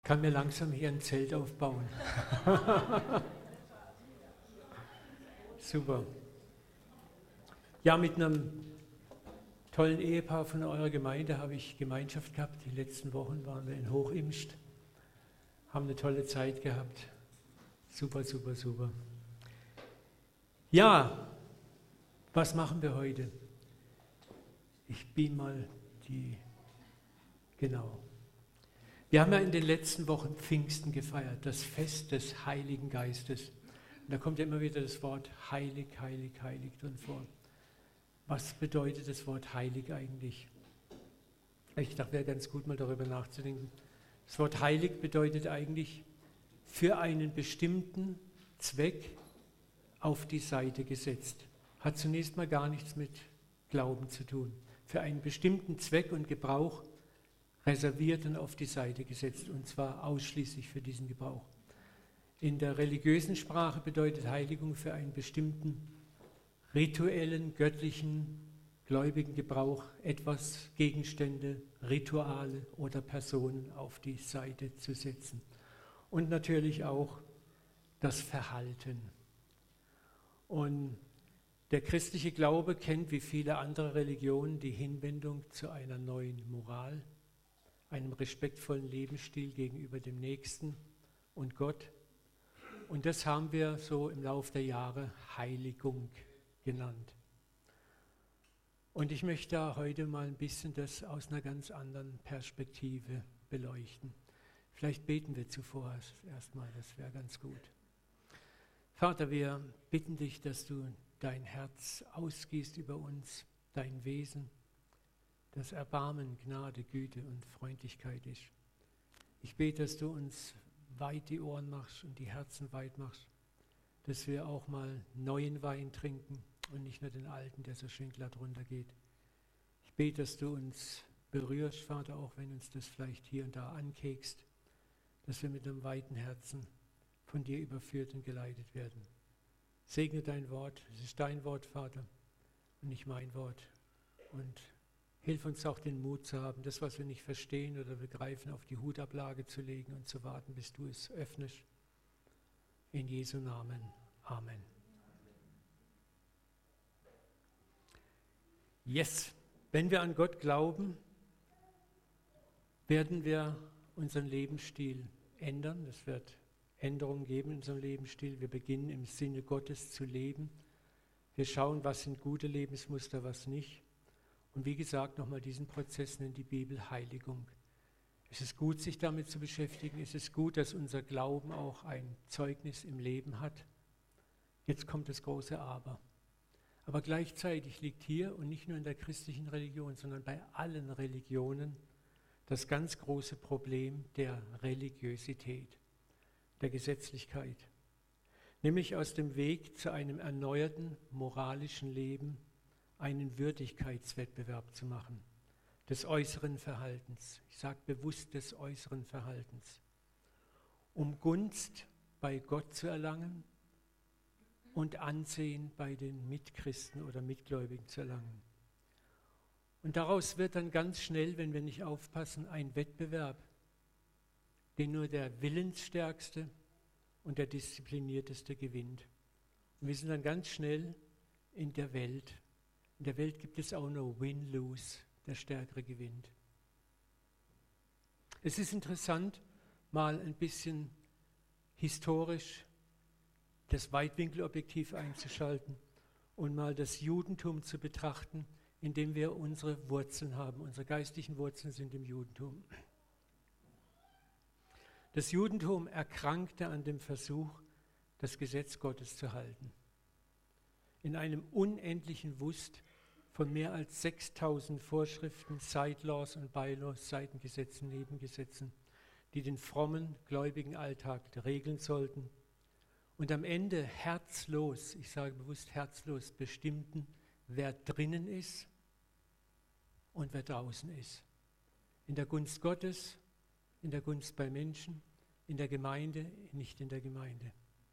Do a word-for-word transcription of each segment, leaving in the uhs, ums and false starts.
kann mir langsam hier ein Zelt aufbauen. Super. Ja, mit einem tollen Ehepaar von eurer Gemeinde habe ich Gemeinschaft gehabt. Die letzten Wochen waren wir in Hochimst, haben eine tolle Zeit gehabt. Super, super, super. Ja, was machen wir heute? Ich beam mal die, genau. Wir haben ja in den letzten Wochen Pfingsten gefeiert, das Fest des Heiligen Geistes. Und da kommt ja immer wieder das Wort heilig, heilig, heilig drin vor. Was bedeutet das Wort heilig eigentlich? Ich dachte, wäre ganz gut, mal darüber nachzudenken. Das Wort heilig bedeutet eigentlich für einen bestimmten Zweck auf die Seite gesetzt. Hat zunächst mal gar nichts mit Glauben zu tun. Für einen bestimmten Zweck und Gebrauch reserviert und auf die Seite gesetzt, und zwar ausschließlich für diesen Gebrauch. In der religiösen Sprache bedeutet Heiligung für einen bestimmten rituellen, göttlichen, gläubigen Gebrauch etwas, Gegenstände, Rituale oder Personen auf die Seite zu setzen. Und natürlich auch das Verhalten. Und der christliche Glaube kennt wie viele andere Religionen die Hinwendung zu einer neuen Moral, einem respektvollen Lebensstil gegenüber dem Nächsten und Gott. Und das haben wir so im Laufe der Jahre Heiligung genannt. Und ich möchte da heute mal ein bisschen das aus einer ganz anderen Perspektive beleuchten. Vielleicht beten wir zuvor erstmal, das wäre ganz gut. Vater, wir bitten dich, dass du dein Herz ausgießt über uns, dein Wesen, das Erbarmen, Gnade, Güte und Freundlichkeit ist. Ich bete, dass du uns weit die Ohren machst und die Herzen weit machst, dass wir auch mal neuen Wein trinken und nicht nur den alten, der so schön glatt runtergeht. Ich bete, dass du uns berührst, Vater, auch wenn uns das vielleicht hier und da ankekst, dass wir mit einem weiten Herzen von dir überführt und geleitet werden. Segne dein Wort, es ist dein Wort, Vater, und nicht mein Wort. Und hilf uns auch den Mut zu haben, das, was wir nicht verstehen oder begreifen, auf die Hutablage zu legen und zu warten, bis du es öffnest. In Jesu Namen. Amen. Yes, wenn wir an Gott glauben, werden wir unseren Lebensstil ändern. Es wird Änderungen geben in unserem Lebensstil. Wir beginnen im Sinne Gottes zu leben. Wir schauen, was sind gute Lebensmuster, was nicht. Und wie gesagt, nochmal diesen Prozess nennt die Bibel Heiligung. Es ist gut, sich damit zu beschäftigen. Es ist gut, dass unser Glauben auch ein Zeugnis im Leben hat. Jetzt kommt das große Aber. Aber gleichzeitig liegt hier, und nicht nur in der christlichen Religion, sondern bei allen Religionen, das ganz große Problem der Religiosität, der Gesetzlichkeit. Nämlich aus dem Weg zu einem erneuerten moralischen Leben einen Würdigkeitswettbewerb zu machen, des äußeren Verhaltens. Ich sage bewusst des äußeren Verhaltens, um Gunst bei Gott zu erlangen und Ansehen bei den Mitchristen oder Mitgläubigen zu erlangen. Und daraus wird dann ganz schnell, wenn wir nicht aufpassen, ein Wettbewerb, den nur der Willensstärkste und der Disziplinierteste gewinnt. Und wir sind dann ganz schnell in der Welt. In der Welt gibt es auch nur Win-Lose, der Stärkere gewinnt. Es ist interessant, mal ein bisschen historisch das Weitwinkelobjektiv einzuschalten und mal das Judentum zu betrachten, in dem wir unsere Wurzeln haben. Unsere geistlichen Wurzeln sind im Judentum. Das Judentum erkrankte an dem Versuch, das Gesetz Gottes zu halten. In einem unendlichen Wust von mehr als sechstausend Vorschriften, Side-Laws und By-Laws, Seitengesetzen, Nebengesetzen, die den frommen, gläubigen Alltag regeln sollten und am Ende herzlos, ich sage bewusst herzlos, bestimmten, wer drinnen ist und wer draußen ist. In der Gunst Gottes, in der Gunst bei Menschen, in der Gemeinde, nicht in der Gemeinde.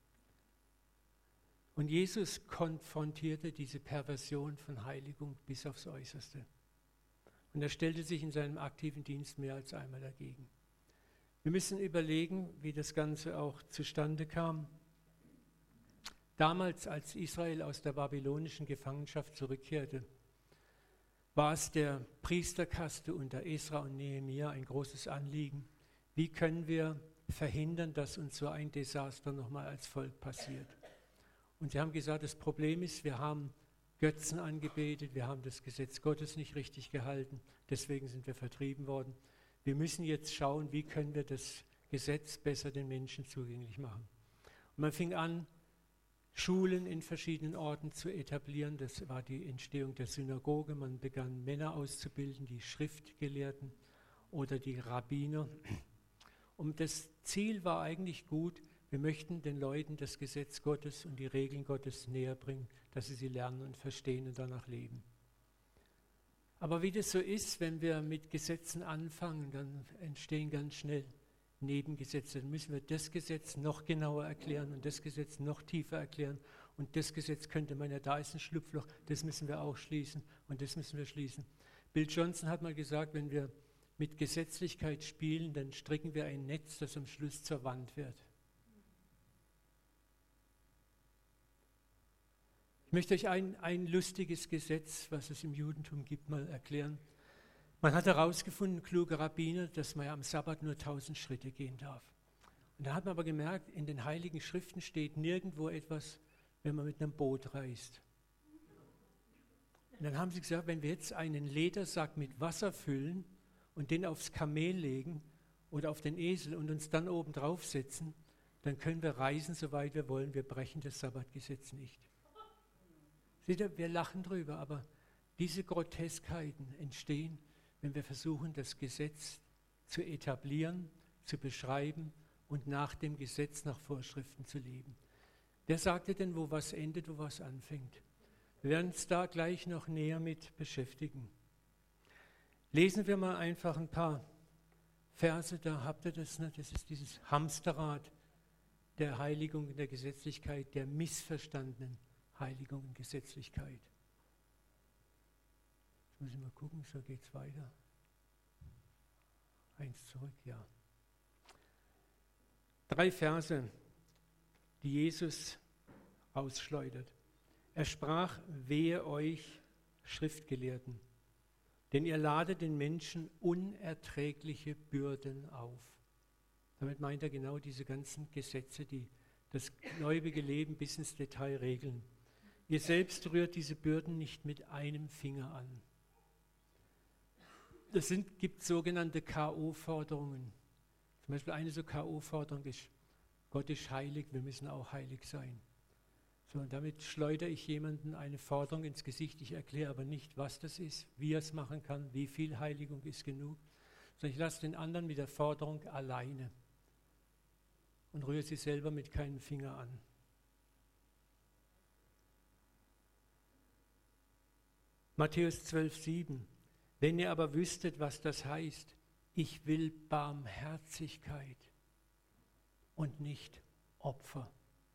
Und Jesus konfrontierte diese Perversion von Heiligung bis aufs Äußerste. Und er stellte sich in seinem aktiven Dienst mehr als einmal dagegen. Wir müssen überlegen, wie das Ganze auch zustande kam. Damals, als Israel aus der babylonischen Gefangenschaft zurückkehrte, war es der Priesterkaste unter Esra und Nehemia ein großes Anliegen. Wie können wir verhindern, dass uns so ein Desaster nochmal als Volk passiert? Und sie haben gesagt, das Problem ist, wir haben Götzen angebetet, wir haben das Gesetz Gottes nicht richtig gehalten, deswegen sind wir vertrieben worden. Wir müssen jetzt schauen, wie können wir das Gesetz besser den Menschen zugänglich machen. Und man fing an, Schulen in verschiedenen Orten zu etablieren. Das war die Entstehung der Synagoge. Man begann Männer auszubilden, die Schriftgelehrten oder die Rabbiner. Und das Ziel war eigentlich gut. Wir möchten den Leuten das Gesetz Gottes und die Regeln Gottes näher bringen, dass sie sie lernen und verstehen und danach leben. Aber wie das so ist, wenn wir mit Gesetzen anfangen, dann entstehen ganz schnell Nebengesetze. Dann müssen wir das Gesetz noch genauer erklären und das Gesetz noch tiefer erklären. Und das Gesetz könnte man ja, da ist ein Schlupfloch, das müssen wir auch schließen und das müssen wir schließen. Bill Johnson hat mal gesagt, wenn wir mit Gesetzlichkeit spielen, dann stricken wir ein Netz, das am Schluss zur Wand wird. Ich möchte euch ein, ein lustiges Gesetz, was es im Judentum gibt, mal erklären. Man hat herausgefunden, kluge Rabbiner, dass man ja am Sabbat nur tausend Schritte gehen darf. Und da hat man aber gemerkt, in den Heiligen Schriften steht nirgendwo etwas, wenn man mit einem Boot reist. Und dann haben sie gesagt, wenn wir jetzt einen Ledersack mit Wasser füllen und den aufs Kamel legen oder auf den Esel und uns dann oben drauf setzen, dann können wir reisen, soweit wir wollen. Wir brechen das Sabbatgesetz nicht. Seht ihr, wir lachen drüber, aber diese Groteskheiten entstehen, wenn wir versuchen, das Gesetz zu etablieren, zu beschreiben und nach dem Gesetz, nach Vorschriften zu leben. Wer sagte denn, wo was endet, wo was anfängt? Wir werden uns da gleich noch näher mit beschäftigen. Lesen wir mal einfach ein paar Verse, da habt ihr das, ne? Das ist dieses Hamsterrad der Heiligung und der Gesetzlichkeit, der missverstandenen Heiligung und Gesetzlichkeit. Jetzt muss ich mal gucken, so geht es weiter. Eins zurück, ja. Drei Verse, die Jesus ausschleudert. Er sprach, wehe euch, Schriftgelehrten, denn ihr ladet den Menschen unerträgliche Bürden auf. Damit meint er genau diese ganzen Gesetze, die das gläubige Leben bis ins Detail regeln. Ihr selbst rührt diese Bürden nicht mit einem Finger an. Es sind, gibt sogenannte K O-Forderungen. Zum Beispiel eine so K O-Forderung ist, Gott ist heilig, wir müssen auch heilig sein. So, und damit schleudere ich jemanden eine Forderung ins Gesicht. Ich erkläre aber nicht, was das ist, wie er es machen kann, wie viel Heiligung ist genug. Sondern ich lasse den anderen mit der Forderung alleine und rühre sie selber mit keinem Finger an. Matthäus zwölf, sieben. Wenn ihr aber wüsstet, was das heißt, ich will Barmherzigkeit und nicht Opfer.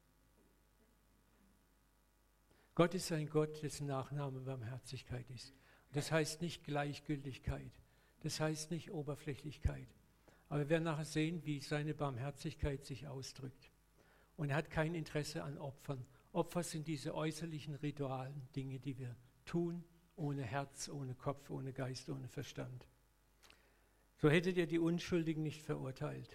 Gott ist ein Gott, dessen Nachname Barmherzigkeit ist. Das heißt nicht Gleichgültigkeit, das heißt nicht Oberflächlichkeit. Aber wir werden nachher sehen, wie seine Barmherzigkeit sich ausdrückt. Und er hat kein Interesse an Opfern. Opfer sind diese äußerlichen Ritualen, Dinge, die wir tun, ohne Herz, ohne Kopf, ohne Geist, ohne Verstand. So hättet ihr die Unschuldigen nicht verurteilt.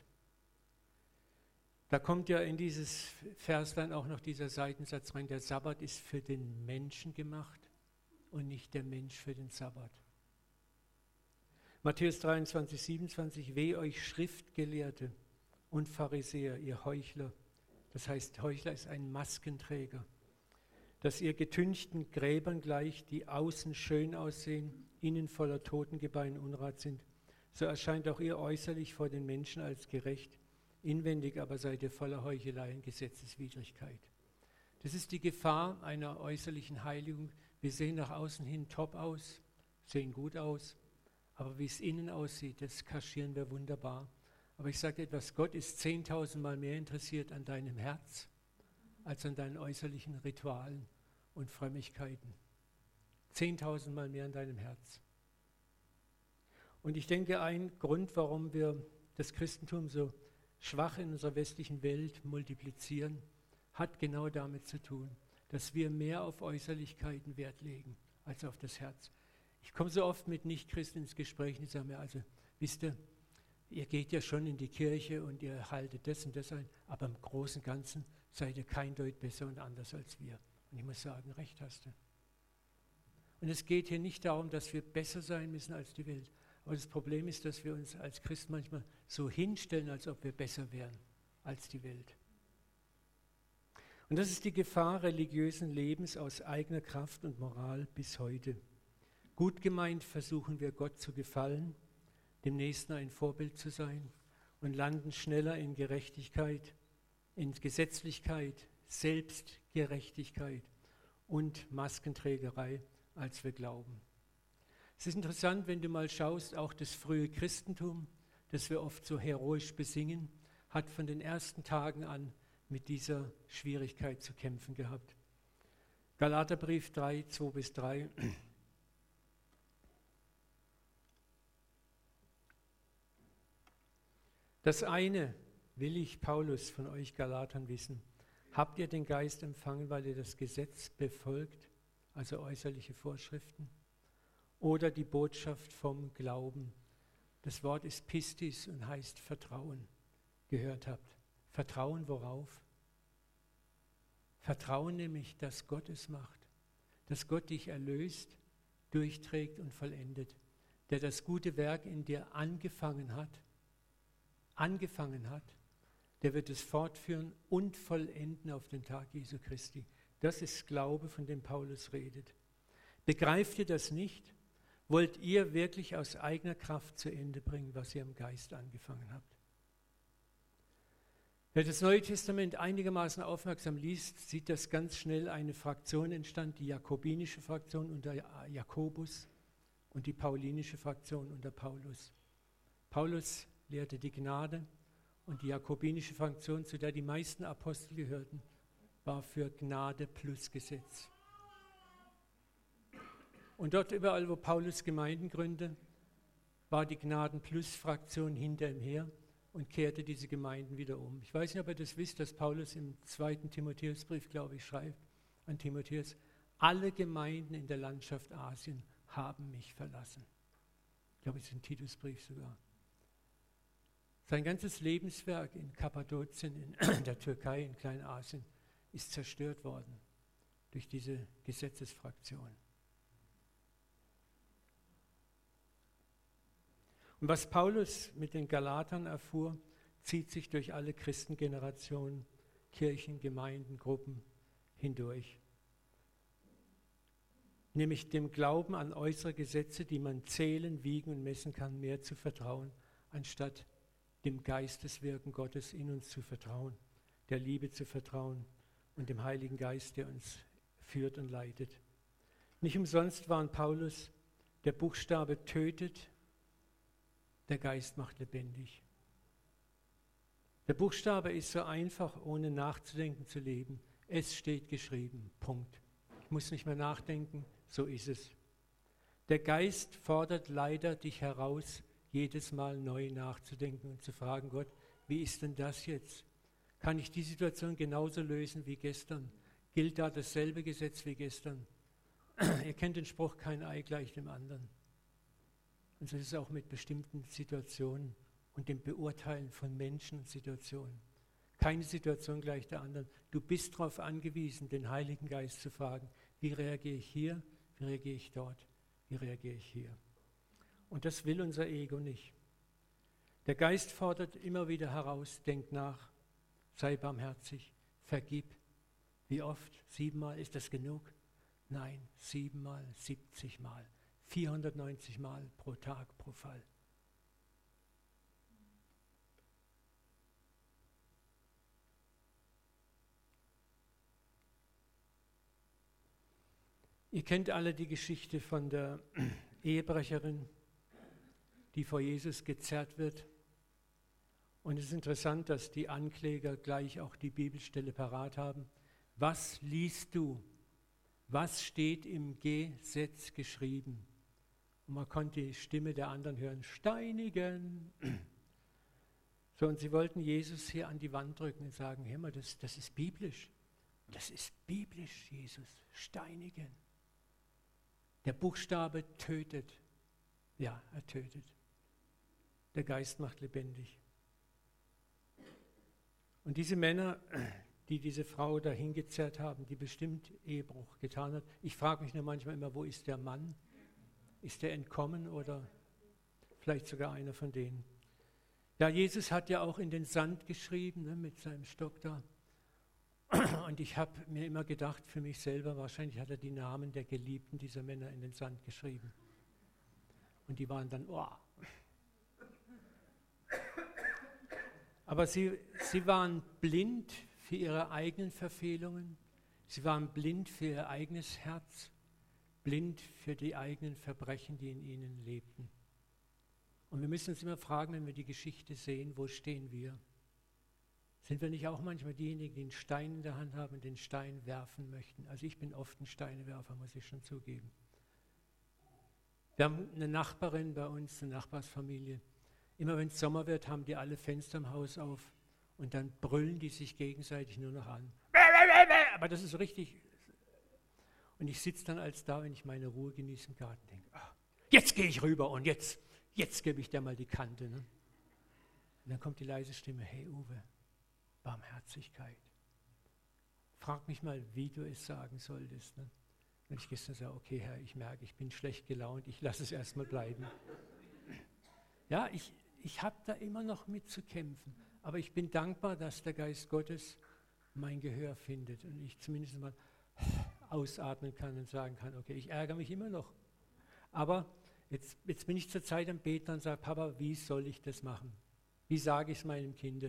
Da kommt ja in dieses Verslein auch noch dieser Seitensatz rein, der Sabbat ist für den Menschen gemacht und nicht der Mensch für den Sabbat. Matthäus dreiundzwanzig, siebenundzwanzig, weh euch Schriftgelehrte und Pharisäer, ihr Heuchler. Das heißt, Heuchler ist ein Maskenträger. Dass ihr getünchten Gräbern gleicht, die außen schön aussehen, innen voller Totengebeine Unrat sind, so erscheint auch ihr äußerlich vor den Menschen als gerecht, inwendig aber seid ihr voller Heuchelei und Gesetzeswidrigkeit. Das ist die Gefahr einer äußerlichen Heiligung. Wir sehen nach außen hin top aus, sehen gut aus, aber wie es innen aussieht, das kaschieren wir wunderbar. Aber ich sage etwas, Gott ist zehntausendmal mehr interessiert an deinem Herz, als an deinen äußerlichen Ritualen und Frömmigkeiten. Zehntausendmal mehr an deinem Herz. Und ich denke, ein Grund, warum wir das Christentum so schwach in unserer westlichen Welt multiplizieren, hat genau damit zu tun, dass wir mehr auf Äußerlichkeiten Wert legen als auf das Herz. Ich komme so oft mit Nichtchristen ins Gespräch und die sagen mir, also, wisst ihr, ihr geht ja schon in die Kirche und ihr haltet das und das ein, aber im Großen und Ganzen seid ihr kein Deut besser und anders als wir. Und ich muss sagen, recht hast du. Und es geht hier nicht darum, dass wir besser sein müssen als die Welt. Aber das Problem ist, dass wir uns als Christen manchmal so hinstellen, als ob wir besser wären als die Welt. Und das ist die Gefahr religiösen Lebens aus eigener Kraft und Moral bis heute. Gut gemeint versuchen wir Gott zu gefallen, dem Nächsten ein Vorbild zu sein und landen schneller in Gerechtigkeit, in Gesetzlichkeit, Selbstgerechtigkeit und Maskenträgerei, als wir glauben. Es ist interessant, wenn du mal schaust, auch das frühe Christentum, das wir oft so heroisch besingen, hat von den ersten Tagen an mit dieser Schwierigkeit zu kämpfen gehabt. Galaterbrief drei, zwei bis drei. Das eine will ich, Paulus, von euch Galatern wissen. Habt ihr den Geist empfangen, weil ihr das Gesetz befolgt, also äußerliche Vorschriften? Oder die Botschaft vom Glauben? Das Wort ist Pistis und heißt Vertrauen, gehört habt. Vertrauen worauf? Vertrauen nämlich, dass Gott es macht, dass Gott dich erlöst, durchträgt und vollendet, der das gute Werk in dir angefangen hat, angefangen hat, der wird es fortführen und vollenden auf den Tag Jesu Christi. Das ist Glaube, von dem Paulus redet. Begreift ihr das nicht? Wollt ihr wirklich aus eigener Kraft zu Ende bringen, was ihr im Geist angefangen habt? Wer das Neue Testament einigermaßen aufmerksam liest, sieht, dass ganz schnell eine Fraktion entstand, die jakobinische Fraktion unter Jakobus und die paulinische Fraktion unter Paulus. Paulus lehrte die Gnade und die jakobinische Fraktion, zu der die meisten Apostel gehörten, war für Gnade plus Gesetz. Und dort überall, wo Paulus Gemeinden gründete, war die Gnaden-plus-Fraktion hinter ihm her und kehrte diese Gemeinden wieder um. Ich weiß nicht, ob ihr das wisst, dass Paulus im zweiten Timotheusbrief, glaube ich, schreibt an Timotheus, alle Gemeinden in der Landschaft Asien haben mich verlassen. Ich glaube, es ist ein Titusbrief sogar. Sein ganzes Lebenswerk in Kappadokien, in der Türkei, in Kleinasien, ist zerstört worden durch diese Gesetzesfraktion. Und was Paulus mit den Galatern erfuhr, zieht sich durch alle Christengenerationen, Kirchen, Gemeinden, Gruppen hindurch. Nämlich dem Glauben an äußere Gesetze, die man zählen, wiegen und messen kann, mehr zu vertrauen, anstatt dem Geisteswirken Gottes in uns zu vertrauen, der Liebe zu vertrauen und dem Heiligen Geist, der uns führt und leitet. Nicht umsonst waren Paulus, der Buchstabe tötet, der Geist macht lebendig. Der Buchstabe ist so einfach, ohne nachzudenken zu leben. Es steht geschrieben, Punkt. Ich muss nicht mehr nachdenken, so ist es. Der Geist fordert leider dich heraus, jedes Mal neu nachzudenken und zu fragen, Gott, wie ist denn das jetzt? Kann ich die Situation genauso lösen wie gestern? Gilt da dasselbe Gesetz wie gestern? Ihr kennt den Spruch, kein Ei gleich dem anderen. Und so ist es auch mit bestimmten Situationen und dem Beurteilen von Menschen und Situationen. Keine Situation gleich der anderen. Du bist darauf angewiesen, den Heiligen Geist zu fragen, wie reagiere ich hier, wie reagiere ich dort, wie reagiere ich hier. Und das will unser Ego nicht. Der Geist fordert immer wieder heraus, denk nach, sei barmherzig, vergib. Wie oft? Siebenmal? Ist das genug? Nein, siebenmal, siebzigmal, vierhundertneunzig Mal pro Tag, pro Fall. Ihr kennt alle die Geschichte von der Ehebrecherin, die vor Jesus gezerrt wird. Und es ist interessant, dass die Ankläger gleich auch die Bibelstelle parat haben. Was liest du? Was steht im Gesetz geschrieben? Und man konnte die Stimme der anderen hören, steinigen. So, und sie wollten Jesus hier an die Wand drücken und sagen, hör mal, das, das ist biblisch. Das ist biblisch, Jesus. Steinigen. Der Buchstabe tötet. Ja, er tötet. Der Geist macht lebendig. Und diese Männer, die diese Frau dahin gezerrt haben, die bestimmt Ehebruch getan hat, ich frage mich nur manchmal immer, wo ist der Mann? Ist der entkommen oder vielleicht sogar einer von denen? Ja, Jesus hat ja auch in den Sand geschrieben, ne, mit seinem Stock da. Und ich habe mir immer gedacht, für mich selber, wahrscheinlich hat er die Namen der Geliebten dieser Männer in den Sand geschrieben. Und die waren dann, oh. Aber sie, sie waren blind für ihre eigenen Verfehlungen. Sie waren blind für ihr eigenes Herz, blind für die eigenen Verbrechen, die in ihnen lebten. Und wir müssen uns immer fragen, wenn wir die Geschichte sehen, wo stehen wir? Sind wir nicht auch manchmal diejenigen, die einen Stein in der Hand haben und den Stein werfen möchten? Also ich bin oft ein Steinewerfer, muss ich schon zugeben. Wir haben eine Nachbarin bei uns, eine Nachbarsfamilie. Immer wenn es Sommer wird, haben die alle Fenster im Haus auf und dann brüllen die sich gegenseitig nur noch an. Aber das ist so richtig. Und ich sitze dann als da, wenn ich meine Ruhe genieße im Garten, denke, ach, jetzt gehe ich rüber und jetzt, jetzt gebe ich dir mal die Kante. Ne? Und dann kommt die leise Stimme, hey Uwe, Barmherzigkeit. Frag mich mal, wie du es sagen solltest. Ne? Und ich gestern sage, okay Herr, ich merke, ich bin schlecht gelaunt, ich lasse es erstmal bleiben. Ja, ich, ich habe da immer noch mit zu kämpfen, aber ich bin dankbar, dass der Geist Gottes mein Gehör findet und ich zumindest mal ausatmen kann und sagen kann, okay, ich ärgere mich immer noch. Aber jetzt, jetzt bin ich zur Zeit am Beten und sage, Papa, wie soll ich das machen? Wie sage ich es meinem Kind?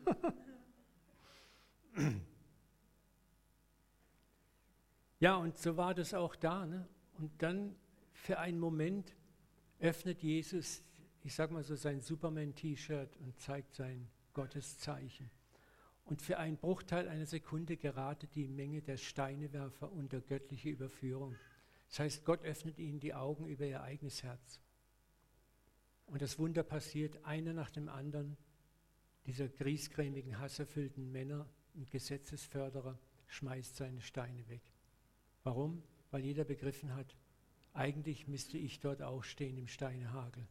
Ja, und so war das auch da. Ne? Und dann für einen Moment öffnet Jesus, ich sage mal so, sein Superman-T-Shirt und zeigt sein Gotteszeichen. Und für einen Bruchteil einer Sekunde geratet die Menge der Steinewerfer unter göttliche Überführung. Das heißt, Gott öffnet ihnen die Augen über ihr eigenes Herz. Und das Wunder passiert, einer nach dem anderen, dieser griesgrämigen, hasserfüllten Männer und Gesetzesförderer schmeißt seine Steine weg. Warum? Weil jeder begriffen hat, eigentlich müsste ich dort auch stehen im Steinehagel.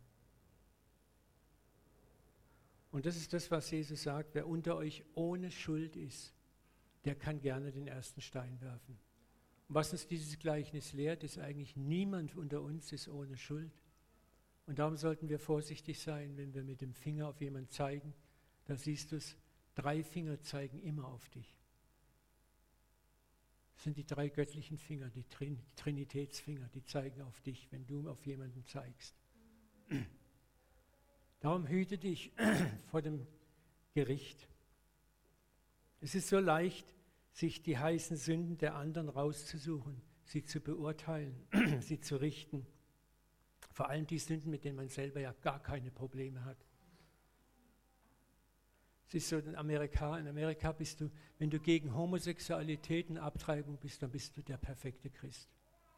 Und das ist das, was Jesus sagt, wer unter euch ohne Schuld ist, der kann gerne den ersten Stein werfen. Und was uns dieses Gleichnis lehrt, ist eigentlich, niemand unter uns ist ohne Schuld. Und darum sollten wir vorsichtig sein, wenn wir mit dem Finger auf jemanden zeigen. Da siehst du es, drei Finger zeigen immer auf dich. Das sind die drei göttlichen Finger, die Trin- Trinitätsfinger, die zeigen auf dich, wenn du auf jemanden zeigst. Darum hüte dich vor dem Gericht. Es ist so leicht, sich die heißen Sünden der anderen rauszusuchen, sie zu beurteilen, sie zu richten. Vor allem die Sünden, mit denen man selber ja gar keine Probleme hat. Es ist so, in Amerika, in Amerika bist du, wenn du gegen Homosexualität und Abtreibung bist, dann bist du der perfekte Christ.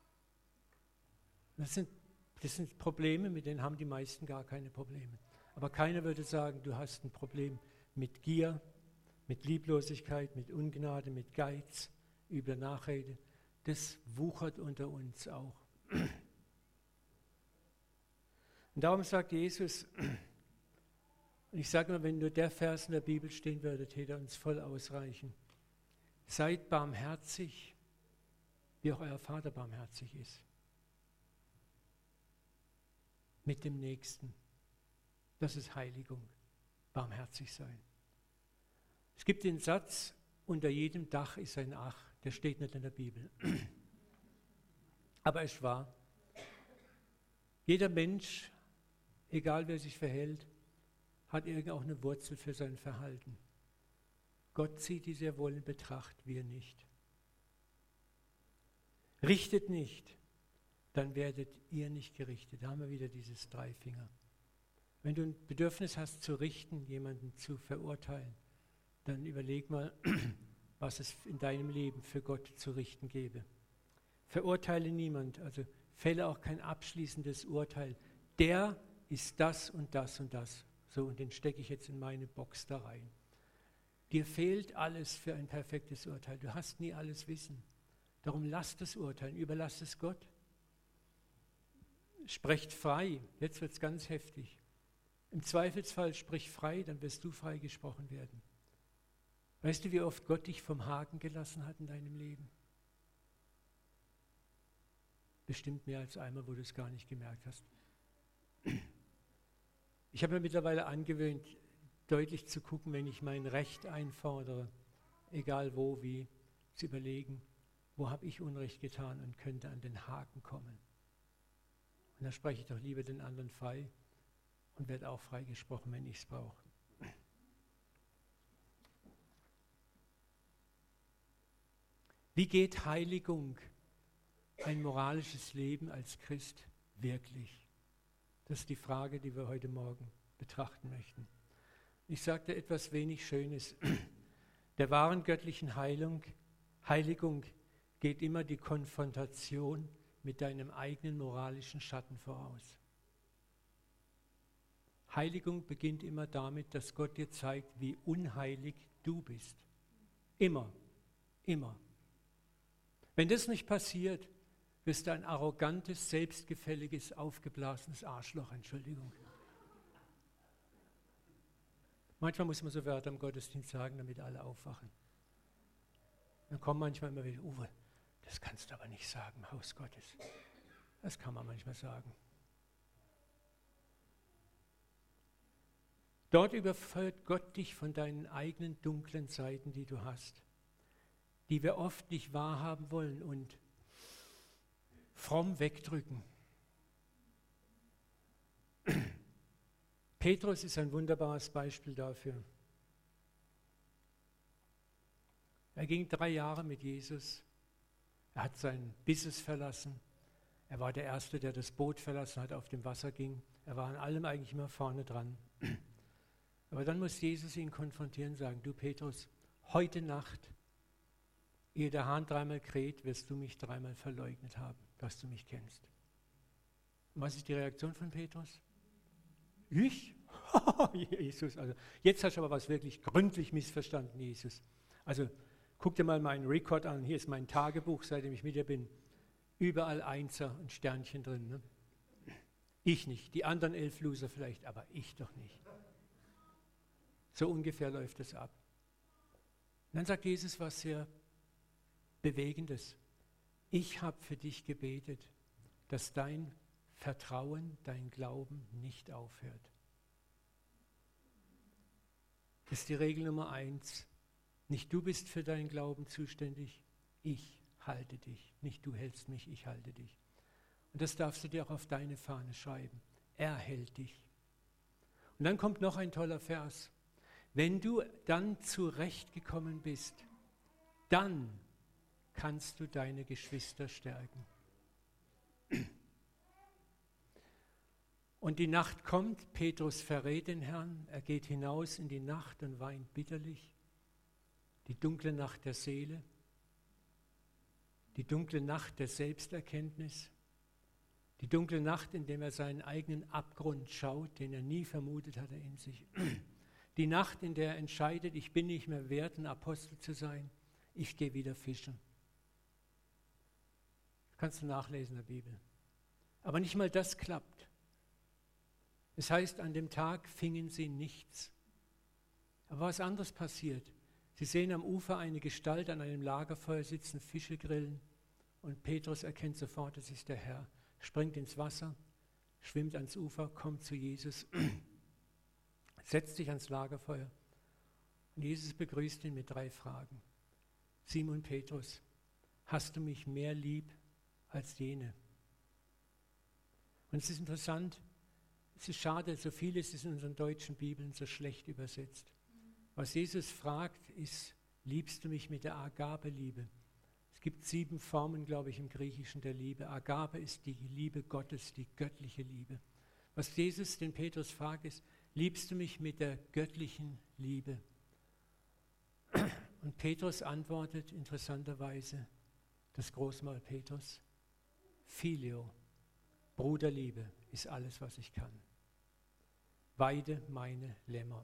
Das sind, das sind Probleme, mit denen haben die meisten gar keine Probleme. Aber keiner würde sagen, du hast ein Problem mit Gier, mit Lieblosigkeit, mit Ungnade, mit Geiz, übler Nachrede. Das wuchert unter uns auch. Und darum sagt Jesus, und ich sage mal, wenn nur der Vers in der Bibel stehen würde, täte er uns voll ausreichen. Seid barmherzig, wie auch euer Vater barmherzig ist. Mit dem Nächsten. Das ist Heiligung, barmherzig sein. Es gibt den Satz, unter jedem Dach ist ein Ach, der steht nicht in der Bibel. Aber es ist wahr. Jeder Mensch, egal wer sich verhält, hat irgendwie auch eine Wurzel für sein Verhalten. Gott zieht die sehr wohl in Betracht, wir nicht. Richtet nicht, dann werdet ihr nicht gerichtet. Da haben wir wieder dieses Dreifinger. Wenn du ein Bedürfnis hast zu richten, jemanden zu verurteilen, dann überleg mal, was es in deinem Leben für Gott zu richten gäbe. Verurteile niemand, also fälle auch kein abschließendes Urteil. Der ist das und das und das. So, und den stecke ich jetzt in meine Box da rein. Dir fehlt alles für ein perfektes Urteil. Du hast nie alles Wissen. Darum lass das Urteilen, überlass es Gott. Sprecht frei, jetzt wird es ganz heftig. Im Zweifelsfall sprich frei, dann wirst du freigesprochen werden. Weißt du, wie oft Gott dich vom Haken gelassen hat in deinem Leben? Bestimmt mehr als einmal, wo du es gar nicht gemerkt hast. Ich habe mir mittlerweile angewöhnt, deutlich zu gucken, wenn ich mein Recht einfordere, egal wo, wie, zu überlegen, wo habe ich Unrecht getan und könnte an den Haken kommen. Und dann spreche ich doch lieber den anderen frei und werde auch freigesprochen, wenn ich es brauche. Wie geht Heiligung, ein moralisches Leben als Christ, wirklich? Das ist die Frage, die wir heute Morgen betrachten möchten. Ich sagte etwas wenig Schönes. Der wahren göttlichen Heilung, Heiligung geht immer die Konfrontation mit deinem eigenen moralischen Schatten voraus. Heiligung beginnt immer damit, dass Gott dir zeigt, wie unheilig du bist. Immer, immer. Wenn das nicht passiert, bist du ein arrogantes, selbstgefälliges, aufgeblasenes Arschloch, Entschuldigung. Manchmal muss man so Wörter im Gottesdienst sagen, damit alle aufwachen. Dann kommen manchmal immer wieder, Uwe, das kannst du aber nicht sagen im Haus Gottes. Das kann man manchmal sagen. Dort überführt Gott dich von deinen eigenen dunklen Seiten, die du hast, die wir oft nicht wahrhaben wollen und fromm wegdrücken. Petrus ist ein wunderbares Beispiel dafür. Er ging drei Jahre mit Jesus. Er hat sein Business verlassen. Er war der Erste, der das Boot verlassen hat, auf dem Wasser ging. Er war an allem eigentlich immer vorne dran. Aber dann muss Jesus ihn konfrontieren und sagen, du Petrus, heute Nacht, ehe der Hahn dreimal kräht, wirst du mich dreimal verleugnet haben, dass du mich kennst. Und was ist die Reaktion von Petrus? Ich? Jesus, also jetzt hast du aber was wirklich gründlich missverstanden, Jesus. Also guck dir mal meinen Rekord an, hier ist mein Tagebuch, seitdem ich mit dir bin. Überall Einser und Sternchen drin. Ne? Ich nicht, die anderen elf Loser vielleicht, aber ich doch nicht. So ungefähr läuft es ab. Und dann sagt Jesus was sehr Bewegendes. Ich habe für dich gebetet, dass dein Vertrauen, dein Glauben nicht aufhört. Das ist die Regel Nummer eins. Nicht du bist für deinen Glauben zuständig, ich halte dich. Nicht du hältst mich, ich halte dich. Und das darfst du dir auch auf deine Fahne schreiben. Er hält dich. Und dann kommt noch ein toller Vers. Wenn du dann zurechtgekommen bist, dann kannst du deine Geschwister stärken. Und die Nacht kommt, Petrus verrät den Herrn, er geht hinaus in die Nacht und weint bitterlich. Die dunkle Nacht der Seele, die dunkle Nacht der Selbsterkenntnis, die dunkle Nacht, in der er seinen eigenen Abgrund schaut, den er nie vermutet hatte in sich. Die Nacht, in der er entscheidet, ich bin nicht mehr wert, ein Apostel zu sein, ich gehe wieder fischen. Das kannst du nachlesen in der Bibel. Aber nicht mal das klappt. Es heißt, an dem Tag fingen sie nichts. Aber was anderes passiert. Sie sehen am Ufer eine Gestalt an einem Lagerfeuer sitzen, Fische grillen und Petrus erkennt sofort, es ist der Herr, springt ins Wasser, schwimmt ans Ufer, kommt zu Jesus, setzt sich ans Lagerfeuer und Jesus begrüßt ihn mit drei Fragen. Simon Petrus, hast du mich mehr lieb als jene? Und es ist interessant, es ist schade, so vieles ist in unseren deutschen Bibeln so schlecht übersetzt. Was Jesus fragt, ist, liebst du mich mit der Agape-Liebe? Es gibt sieben Formen, glaube ich, im Griechischen der Liebe. Agape ist die Liebe Gottes, die göttliche Liebe. Was Jesus den Petrus fragt, ist, liebst du mich mit der göttlichen Liebe? Und Petrus antwortet interessanterweise, das Großmaul Petrus, Phileo, Bruderliebe ist alles, was ich kann. weide meine Lämmer.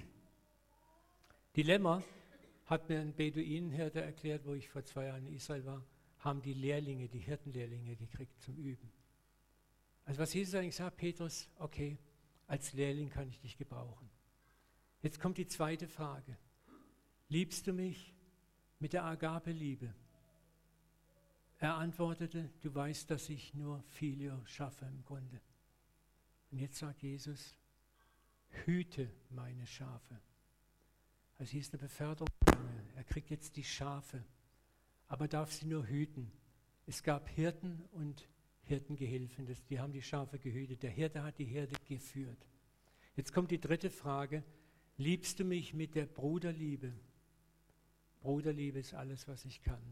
Die Lämmer, hat mir ein Beduinenhirte erklärt, wo ich vor zwei Jahren in Israel war, haben die Lehrlinge, die Hirtenlehrlinge gekriegt zum Üben. Also was Jesus eigentlich sagt, Petrus, okay, als Lehrling kann ich dich gebrauchen. Jetzt kommt die zweite Frage. Liebst du mich mit der Agape-Liebe? Er antwortete, du weißt, dass ich nur Filio schaffe im Grunde. Und jetzt sagt Jesus, hüte meine Schafe. Also hier ist eine Beförderung. Er kriegt jetzt die Schafe, aber darf sie nur hüten. Es gab Hirten und Hirtengehilfen, das, die haben die Schafe gehütet. Der Hirte hat die Herde geführt. Jetzt kommt die dritte Frage. Liebst du mich mit der Bruderliebe? Bruderliebe ist alles, was ich kann.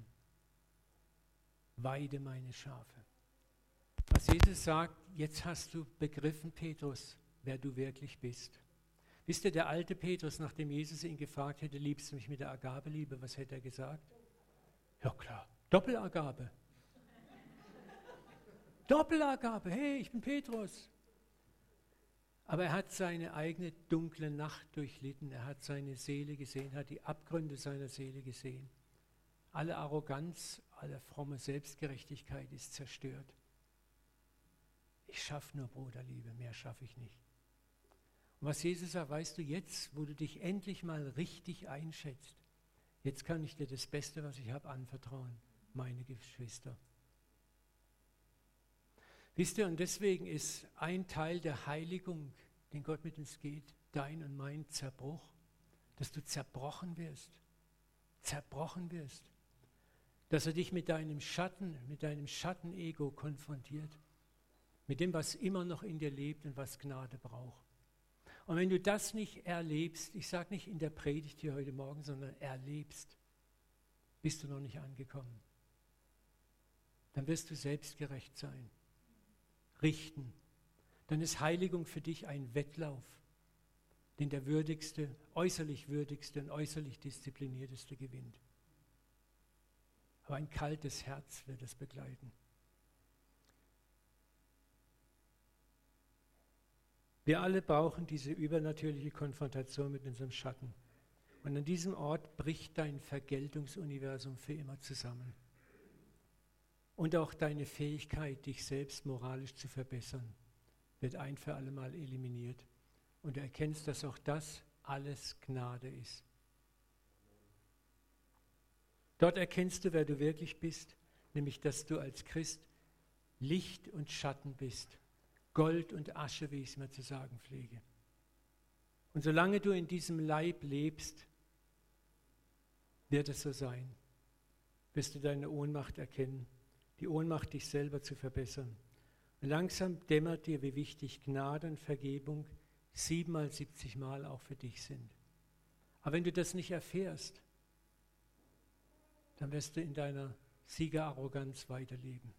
Weide meine Schafe. Was Jesus sagt, jetzt hast du begriffen, Petrus, wer du wirklich bist. Wisst ihr, der alte Petrus, nachdem Jesus ihn gefragt hätte, liebst du mich mit der Agape-Liebe, was hätte er gesagt? Ja klar, Doppelagape. Doppelagape, hey, ich bin Petrus. Aber er hat seine eigene dunkle Nacht durchlitten, er hat seine Seele gesehen, hat die Abgründe seiner Seele gesehen. Alle Arroganz, alle fromme Selbstgerechtigkeit ist zerstört. Ich schaffe nur Bruderliebe, mehr schaffe ich nicht. Und was Jesus sagt, weißt du, jetzt, wo du dich endlich mal richtig einschätzt, jetzt kann ich dir das Beste, was ich habe, anvertrauen, meine Geschwister. Wisst ihr, und deswegen ist ein Teil der Heiligung, den Gott mit uns geht, dein und mein Zerbruch, dass du zerbrochen wirst, zerbrochen wirst, dass er dich mit deinem Schatten, mit deinem Schattenego konfrontiert, mit dem, was immer noch in dir lebt und was Gnade braucht. Und wenn du das nicht erlebst, ich sage nicht in der Predigt hier heute Morgen, sondern erlebst, bist du noch nicht angekommen. Dann wirst du selbstgerecht sein, richten. Dann ist Heiligung für dich ein Wettlauf, den der würdigste, äußerlich würdigste und äußerlich disziplinierteste gewinnt. Aber ein kaltes Herz wird es begleiten. Wir alle brauchen diese übernatürliche Konfrontation mit unserem Schatten. Und an diesem Ort bricht dein Vergeltungsuniversum für immer zusammen. Und auch deine Fähigkeit, dich selbst moralisch zu verbessern, wird ein für alle Mal eliminiert. Und du erkennst, dass auch das alles Gnade ist. Dort erkennst du, wer du wirklich bist, nämlich, dass du als Christ Licht und Schatten bist. Gold und Asche, wie ich es mir zu sagen pflege. Und solange du in diesem Leib lebst, wird es so sein. Wirst du deine Ohnmacht erkennen, die Ohnmacht, dich selber zu verbessern. Und langsam dämmert dir, wie wichtig Gnade und Vergebung siebenmal, siebzig Mal auch für dich sind. Aber wenn du das nicht erfährst, dann wirst du in deiner Siegerarroganz weiterleben.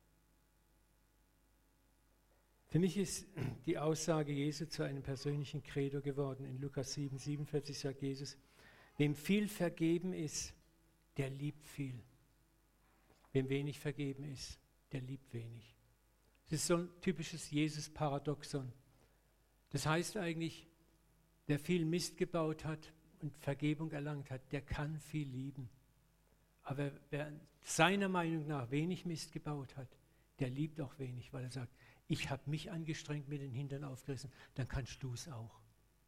Für mich ist die Aussage Jesu zu einem persönlichen Credo geworden. In Lukas sieben, siebenundvierzig sagt Jesus, wem viel vergeben ist, der liebt viel. Wem wenig vergeben ist, der liebt wenig. Das ist so ein typisches Jesus-Paradoxon. Das heißt eigentlich, wer viel Mist gebaut hat und Vergebung erlangt hat, der kann viel lieben. Aber wer seiner Meinung nach wenig Mist gebaut hat, der liebt auch wenig, weil er sagt, ich habe mich angestrengt, mir den Hintern aufgerissen, dann kannst du es auch.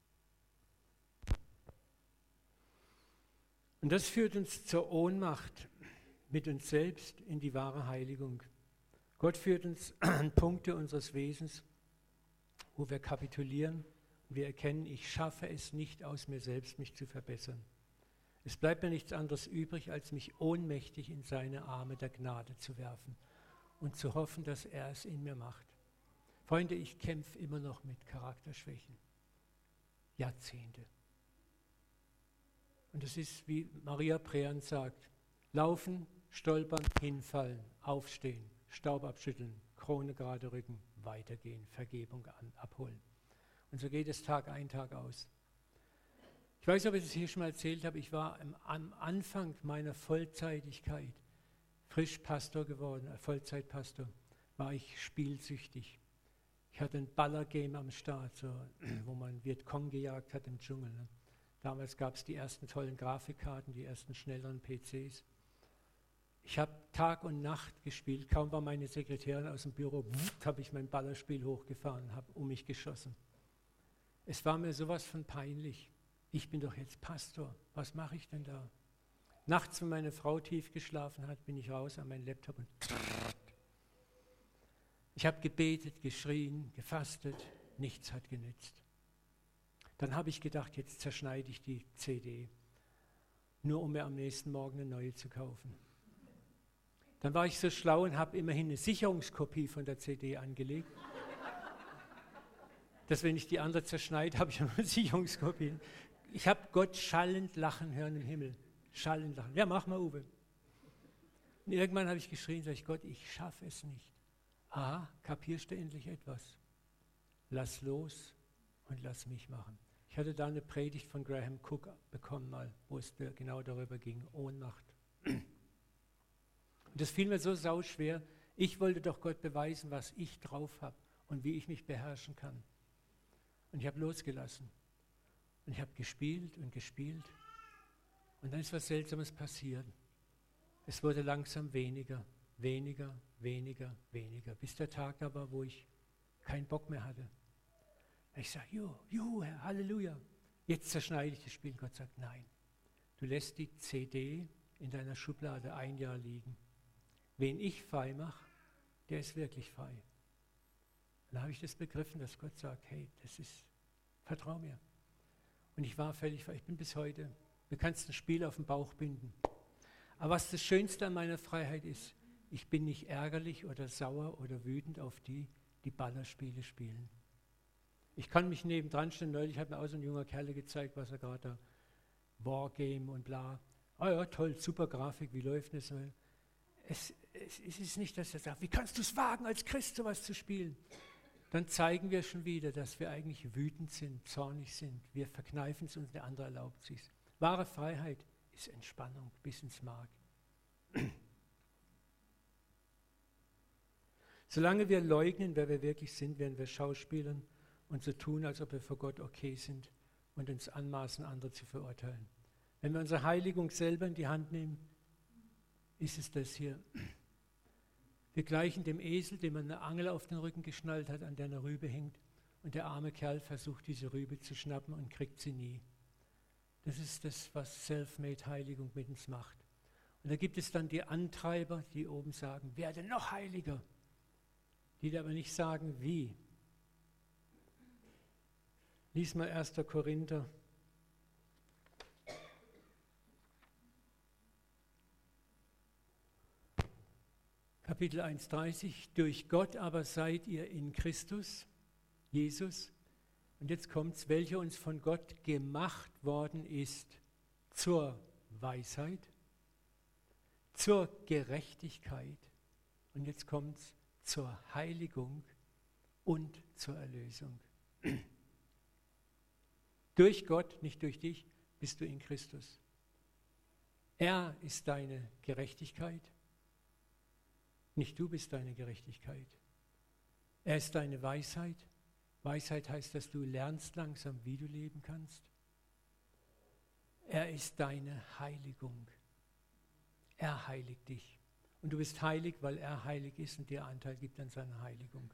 Und das führt uns zur Ohnmacht mit uns selbst in die wahre Heiligung. Gott führt uns an Punkte unseres Wesens, wo wir kapitulieren und wir erkennen, ich schaffe es nicht aus mir selbst, mich zu verbessern. Es bleibt mir nichts anderes übrig, als mich ohnmächtig in seine Arme der Gnade zu werfen und zu hoffen, dass er es in mir macht. Freunde, ich kämpfe immer noch mit Charakterschwächen. Jahrzehnte. Und es ist, wie Maria Prean sagt, laufen, stolpern, hinfallen, aufstehen, Staub abschütteln, Krone gerade rücken, weitergehen, Vergebung an, abholen. Und so geht es Tag ein, Tag aus. Ich weiß nicht, ob ich das hier schon mal erzählt habe, ich war am, am Anfang meiner Vollzeitigkeit, frisch Pastor geworden, Vollzeitpastor, war ich spielsüchtig. Ich Ich hatte ein Ballergame am Start, so, wo man Vietcong gejagt hat im Dschungel. Ne? Damals gab es die ersten tollen Grafikkarten, die ersten schnelleren P Cs. Ich habe Tag und Nacht gespielt. Kaum war meine Sekretärin aus dem Büro, habe ich mein Ballerspiel hochgefahren und habe um mich geschossen. Es war mir sowas von peinlich. Ich bin doch jetzt Pastor. Was mache ich denn da? Nachts, wenn meine Frau tief geschlafen hat, bin ich raus an meinen Laptop und ich habe gebetet, geschrien, gefastet. Nichts hat genützt. Dann habe ich gedacht, jetzt zerschneide ich die C D, nur um mir am nächsten Morgen eine neue zu kaufen. Dann war ich so schlau und habe immerhin eine Sicherungskopie von der C D angelegt, dass wenn ich die andere zerschneide, habe ich eine Sicherungskopie. Ich habe Gott schallend lachen hören im Himmel. Schallend lachen. Ja, mach mal, Uwe. Und irgendwann habe ich geschrien, sag ich, Gott, ich schaffe es nicht. Ah, kapierst du endlich etwas? Lass los und lass mich machen. Ich hatte da eine Predigt von Graham Cook bekommen, mal, wo es genau darüber ging, Ohnmacht. Und das fiel mir so sauschwer. Ich wollte doch Gott beweisen, was ich drauf habe und wie ich mich beherrschen kann. Und ich habe losgelassen. Und ich habe gespielt und gespielt. Und dann ist was Seltsames passiert. Es wurde langsam weniger, weniger, weniger, weniger. Bis der Tag da war, wo ich keinen Bock mehr hatte. Ich sage, juhu, juhu, Herr, Halleluja. Jetzt zerschneide ich das Spiel. Gott sagt, nein. Du lässt die C D in deiner Schublade ein Jahr liegen. Wen ich frei mache, der ist wirklich frei. Und dann habe ich das begriffen, dass Gott sagt, hey, das ist, vertrau mir. Und ich war völlig frei. Ich bin bis heute, du kannst ein Spiel auf den Bauch binden. Aber was das Schönste an meiner Freiheit ist, ich bin nicht ärgerlich oder sauer oder wütend auf die, die Ballerspiele spielen. Ich kann mich nebendran stellen, neulich hat mir auch so ein junger Kerl gezeigt, was er gerade da, Wargame und bla. Ah ja, toll, super Grafik, wie läuft das? Es, es, es ist nicht, dass er sagt, wie kannst du es wagen, als Christ sowas zu spielen? Dann zeigen wir schon wieder, dass wir eigentlich wütend sind, zornig sind. Wir verkneifen es uns, der andere erlaubt es sich. Wahre Freiheit ist Entspannung bis ins Mark. Solange wir leugnen, wer wir wirklich sind, werden wir schauspielern und so tun, als ob wir vor Gott okay sind und uns anmaßen, andere zu verurteilen. Wenn wir unsere Heiligung selber in die Hand nehmen, ist es das hier. Wir gleichen dem Esel, dem man eine Angel auf den Rücken geschnallt hat, an der eine Rübe hängt und der arme Kerl versucht, diese Rübe zu schnappen und kriegt sie nie. Das ist das, was Self-Made-Heiligung mit uns macht. Und da gibt es dann die Antreiber, die oben sagen, werde noch heiliger, die aber nicht sagen, wie. Lies mal erster Korinther. Kapitel eins dreißig, durch Gott aber seid ihr in Christus, Jesus, und jetzt kommt's, welcher uns von Gott gemacht worden ist zur Weisheit, zur Gerechtigkeit, und jetzt kommt's, zur Heiligung und zur Erlösung. Durch Gott, nicht durch dich, bist du in Christus. Er ist deine Gerechtigkeit. Nicht du bist deine Gerechtigkeit. Er ist deine Weisheit. Weisheit heißt, dass du lernst langsam, wie du leben kannst. Er ist deine Heiligung. Er heiligt dich. Und du bist heilig, weil er heilig ist und dir Anteil gibt an seiner Heiligung.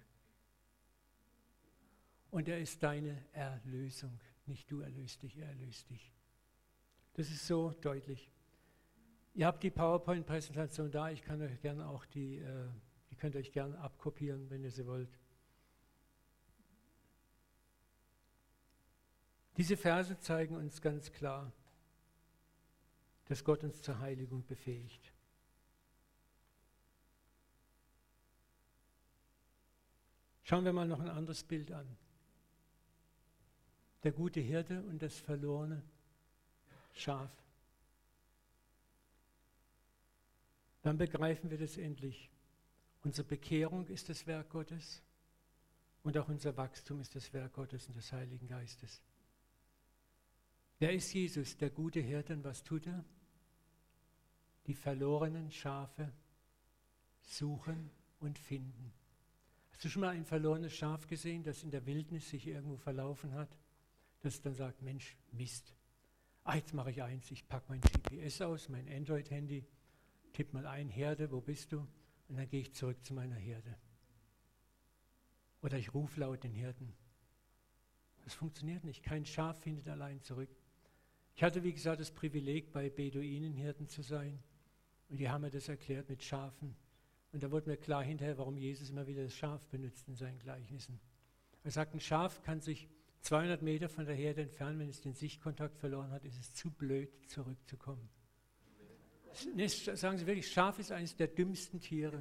Und er ist deine Erlösung. Nicht du erlöst dich, er erlöst dich. Das ist so deutlich. Ihr habt die PowerPoint-Präsentation da, ich kann euch gerne auch die, äh, die könnt ihr euch gerne abkopieren, wenn ihr sie wollt. Diese Verse zeigen uns ganz klar, dass Gott uns zur Heiligung befähigt. Schauen wir mal noch ein anderes Bild an. Der gute Hirte und das verlorene Schaf. Dann begreifen wir das endlich. Unsere Bekehrung ist das Werk Gottes und auch unser Wachstum ist das Werk Gottes und des Heiligen Geistes. Wer ist Jesus, der gute Hirte, und was tut er? Die verlorenen Schafe suchen und finden. Hast du schon mal ein verlorenes Schaf gesehen, das in der Wildnis sich irgendwo verlaufen hat? Das dann sagt, Mensch, Mist. Ah, jetzt mache ich eins, ich packe mein G P S aus, mein Android-Handy, tipp mal ein, Herde, wo bist du? Und dann gehe ich zurück zu meiner Herde. Oder ich rufe laut den Hirten. Das funktioniert nicht. Kein Schaf findet allein zurück. Ich hatte, wie gesagt, das Privileg, bei Beduinenhirten zu sein. Und die haben mir das erklärt mit Schafen. Und da wurde mir klar hinterher, warum Jesus immer wieder das Schaf benutzt in seinen Gleichnissen. Er sagt, ein Schaf kann sich zweihundert Meter von der Herde entfernen, wenn es den Sichtkontakt verloren hat, ist es zu blöd, zurückzukommen. Nee, sagen Sie wirklich, Schaf ist eines der dümmsten Tiere.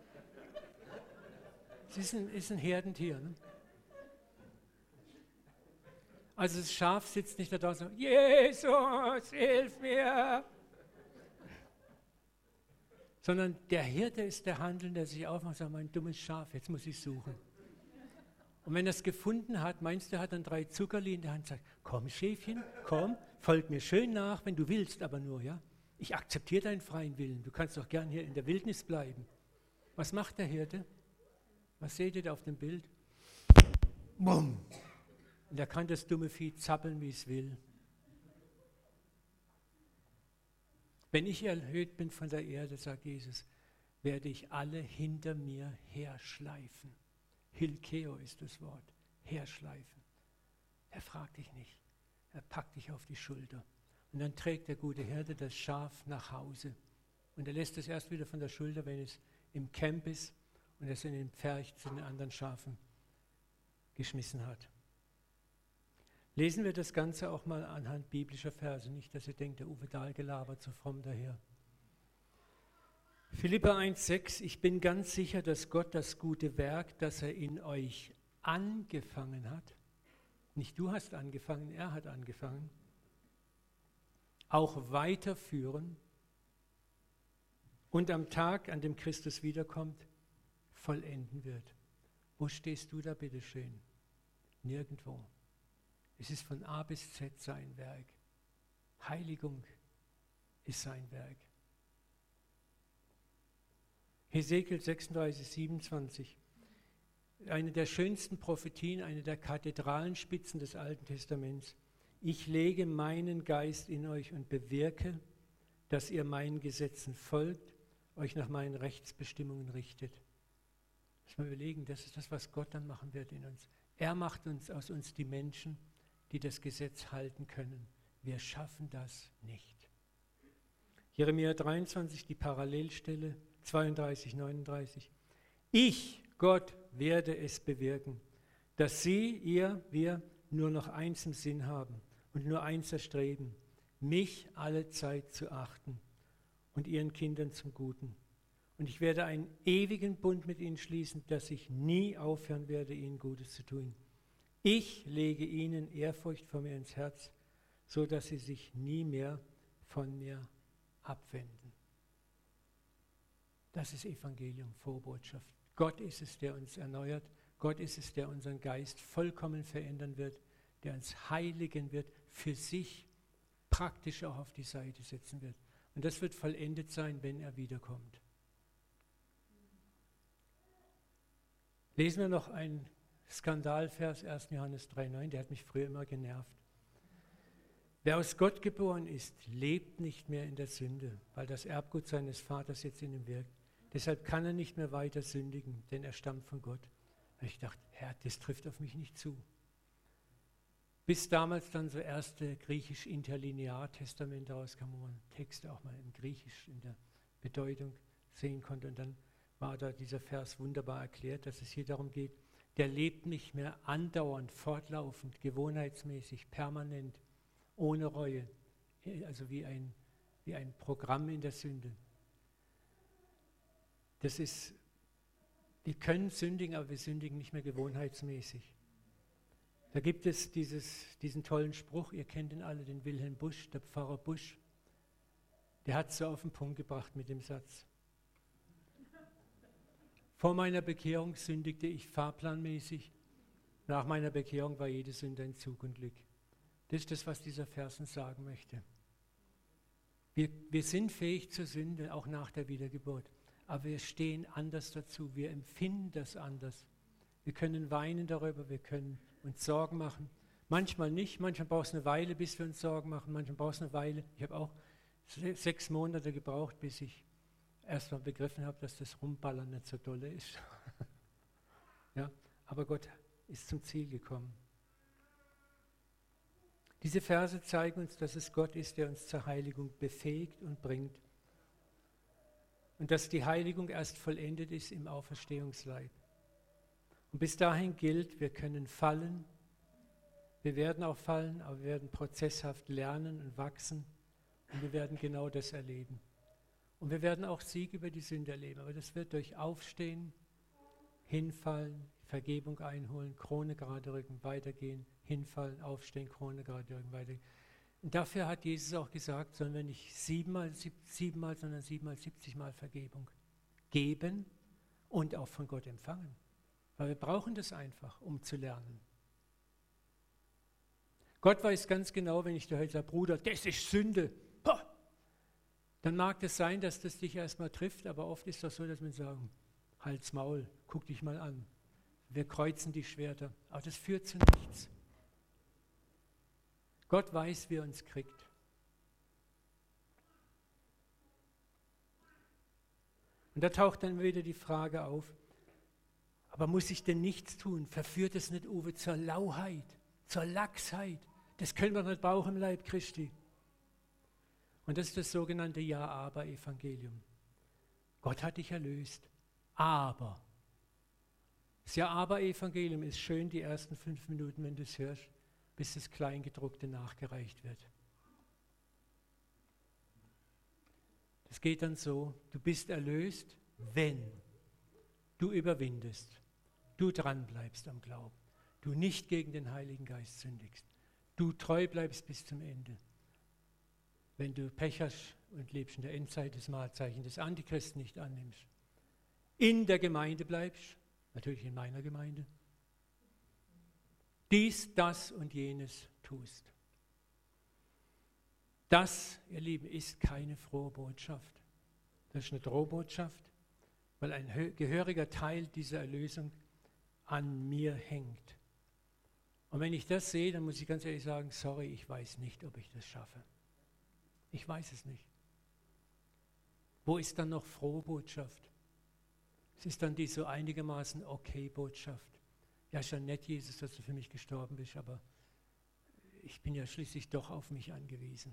Es ist ein, ist ein Herdentier. Ne? Also das Schaf sitzt nicht da draußen und sagt, Jesus, hilf mir! Sondern der Hirte ist der Handelnde, der sich aufmacht und sagt, mein dummes Schaf, jetzt muss ich suchen. Und wenn er es gefunden hat, meinst du, er hat dann drei Zuckerli in der Hand und sagt, komm Schäfchen, komm, folg mir schön nach, wenn du willst, aber nur, ja? Ich akzeptiere deinen freien Willen, du kannst doch gern hier in der Wildnis bleiben. Was macht der Hirte? Was seht ihr da auf dem Bild? Bumm! Und er kann das dumme Vieh zappeln, wie es will. Wenn ich erhöht bin von der Erde, sagt Jesus, werde ich alle hinter mir herschleifen. Hilkeo ist das Wort, herschleifen. Er fragt dich nicht, er packt dich auf die Schulter. Und dann trägt der gute Hirte das Schaf nach Hause. Und er lässt es erst wieder von der Schulter, wenn es im Camp ist und es in den Pferch zu den anderen Schafen geschmissen hat. Lesen wir das Ganze auch mal anhand biblischer Verse, nicht, dass ihr denkt, der Uwe Dahl gelabert so fromm daher. Philipper eins sechs, ich bin ganz sicher, dass Gott das gute Werk, das er in euch angefangen hat, nicht du hast angefangen, er hat angefangen, auch weiterführen und am Tag, an dem Christus wiederkommt, vollenden wird. Wo stehst du da bitte schön? Nirgendwo. Es ist von A bis Z sein Werk. Heiligung ist sein Werk. Hesekiel sechsunddreißig, siebenundzwanzig. Eine der schönsten Prophetien, eine der Kathedralenspitzen des Alten Testaments. Ich lege meinen Geist in euch und bewirke, dass ihr meinen Gesetzen folgt, euch nach meinen Rechtsbestimmungen richtet. Muss man überlegen, das ist das, was Gott dann machen wird in uns. Er macht uns aus uns die Menschen, die das Gesetz halten können. Wir schaffen das nicht. Jeremia dreiundzwanzig, die Parallelstelle, zweiunddreißig, neununddreißig. Ich, Gott, werde es bewirken, dass sie, ihr, wir nur noch eins im Sinn haben und nur eins erstreben, mich alle Zeit zu achten und ihren Kindern zum Guten. Und ich werde einen ewigen Bund mit ihnen schließen, dass ich nie aufhören werde, ihnen Gutes zu tun. Ich lege ihnen Ehrfurcht vor mir ins Herz, so dass sie sich nie mehr von mir abwenden. Das ist Evangelium, Vorbotschaft. Gott ist es, der uns erneuert. Gott ist es, der unseren Geist vollkommen verändern wird, der uns heiligen wird, für sich praktisch auch auf die Seite setzen wird. Und das wird vollendet sein, wenn er wiederkommt. Lesen wir noch einen Skandalvers, erster Johannes drei neun, der hat mich früher immer genervt. Wer aus Gott geboren ist, lebt nicht mehr in der Sünde, weil das Erbgut seines Vaters jetzt in ihm wirkt. Deshalb kann er nicht mehr weiter sündigen, denn er stammt von Gott. Und ich dachte, Herr, das trifft auf mich nicht zu. Bis damals dann so erste griechisch-interlinear-Testamente rauskam, wo man Texte auch mal im Griechisch in der Bedeutung sehen konnte. Und dann war da dieser Vers wunderbar erklärt, dass es hier darum geht, der lebt nicht mehr andauernd, fortlaufend, gewohnheitsmäßig, permanent, ohne Reue, also wie ein, wie ein Programm in der Sünde. Das ist, wir können sündigen, aber wir sündigen nicht mehr gewohnheitsmäßig. Da gibt es dieses, diesen tollen Spruch, ihr kennt ihn alle, den Wilhelm Busch, der Pfarrer Busch, der hat es so auf den Punkt gebracht mit dem Satz. Vor meiner Bekehrung sündigte ich fahrplanmäßig, nach meiner Bekehrung war jede Sünde ein Zug und Glück. Das ist das, was dieser Vers uns sagen möchte. Wir, wir sind fähig zur Sünde, auch nach der Wiedergeburt. Aber wir stehen anders dazu, wir empfinden das anders. Wir können weinen darüber, wir können uns Sorgen machen. Manchmal nicht, manchmal braucht es eine Weile, bis wir uns Sorgen machen, manchmal braucht es eine Weile. Ich habe auch sechs Monate gebraucht, bis ich erst mal begriffen habe, dass das Rumballern nicht so dolle ist. Ja, aber Gott ist zum Ziel gekommen. Diese Verse zeigen uns, dass es Gott ist, der uns zur Heiligung befähigt und bringt. Und dass die Heiligung erst vollendet ist im Auferstehungsleib. Und bis dahin gilt, wir können fallen, wir werden auch fallen, aber wir werden prozesshaft lernen und wachsen und wir werden genau das erleben. Und wir werden auch Sieg über die Sünde erleben, aber das wird durch Aufstehen, hinfallen, Vergebung einholen, Krone gerade rücken, weitergehen, hinfallen, aufstehen, Krone gerade rücken, weitergehen. Und dafür hat Jesus auch gesagt, sollen wir nicht siebenmal, siebenmal, sondern siebenmal, siebzigmal Vergebung geben und auch von Gott empfangen. Weil wir brauchen das einfach, um zu lernen. Gott weiß ganz genau, wenn ich dir heute sage, Bruder, das ist Sünde, Poh! Dann mag es sein, dass das dich erstmal trifft, aber oft ist das so, dass wir sagen, halt's Maul, guck dich mal an. Wir kreuzen die Schwerter, aber das führt zu nichts. Gott weiß, wie er uns kriegt. Und da taucht dann wieder die Frage auf, aber muss ich denn nichts tun? Verführt es nicht, Uwe, zur Lauheit, zur Lachsheit? Das können wir nicht brauchen im Leib Christi. Und das ist das sogenannte Ja-Aber-Evangelium. Gott hat dich erlöst, aber. Das Ja-Aber-Evangelium ist schön die ersten fünf Minuten, wenn du es hörst, bis das Kleingedruckte nachgereicht wird. Das geht dann so, du bist erlöst, wenn du überwindest, du dranbleibst am Glauben, du nicht gegen den Heiligen Geist sündigst, du treu bleibst bis zum Ende. Wenn du Pech hast und lebst in der Endzeit, das Malzeichen des Antichristen nicht annimmst, in der Gemeinde bleibst, natürlich in meiner Gemeinde, dies, das und jenes tust. Das, ihr Lieben, ist keine frohe Botschaft. Das ist eine Drohbotschaft, weil ein gehöriger Teil dieser Erlösung an mir hängt. Und wenn ich das sehe, dann muss ich ganz ehrlich sagen, sorry, ich weiß nicht, ob ich das schaffe. Ich weiß es nicht. Wo ist dann noch frohe Botschaft? Es ist dann die so einigermaßen okay Botschaft. Ja, ist ja nett, Jesus, dass du für mich gestorben bist, aber ich bin ja schließlich doch auf mich angewiesen.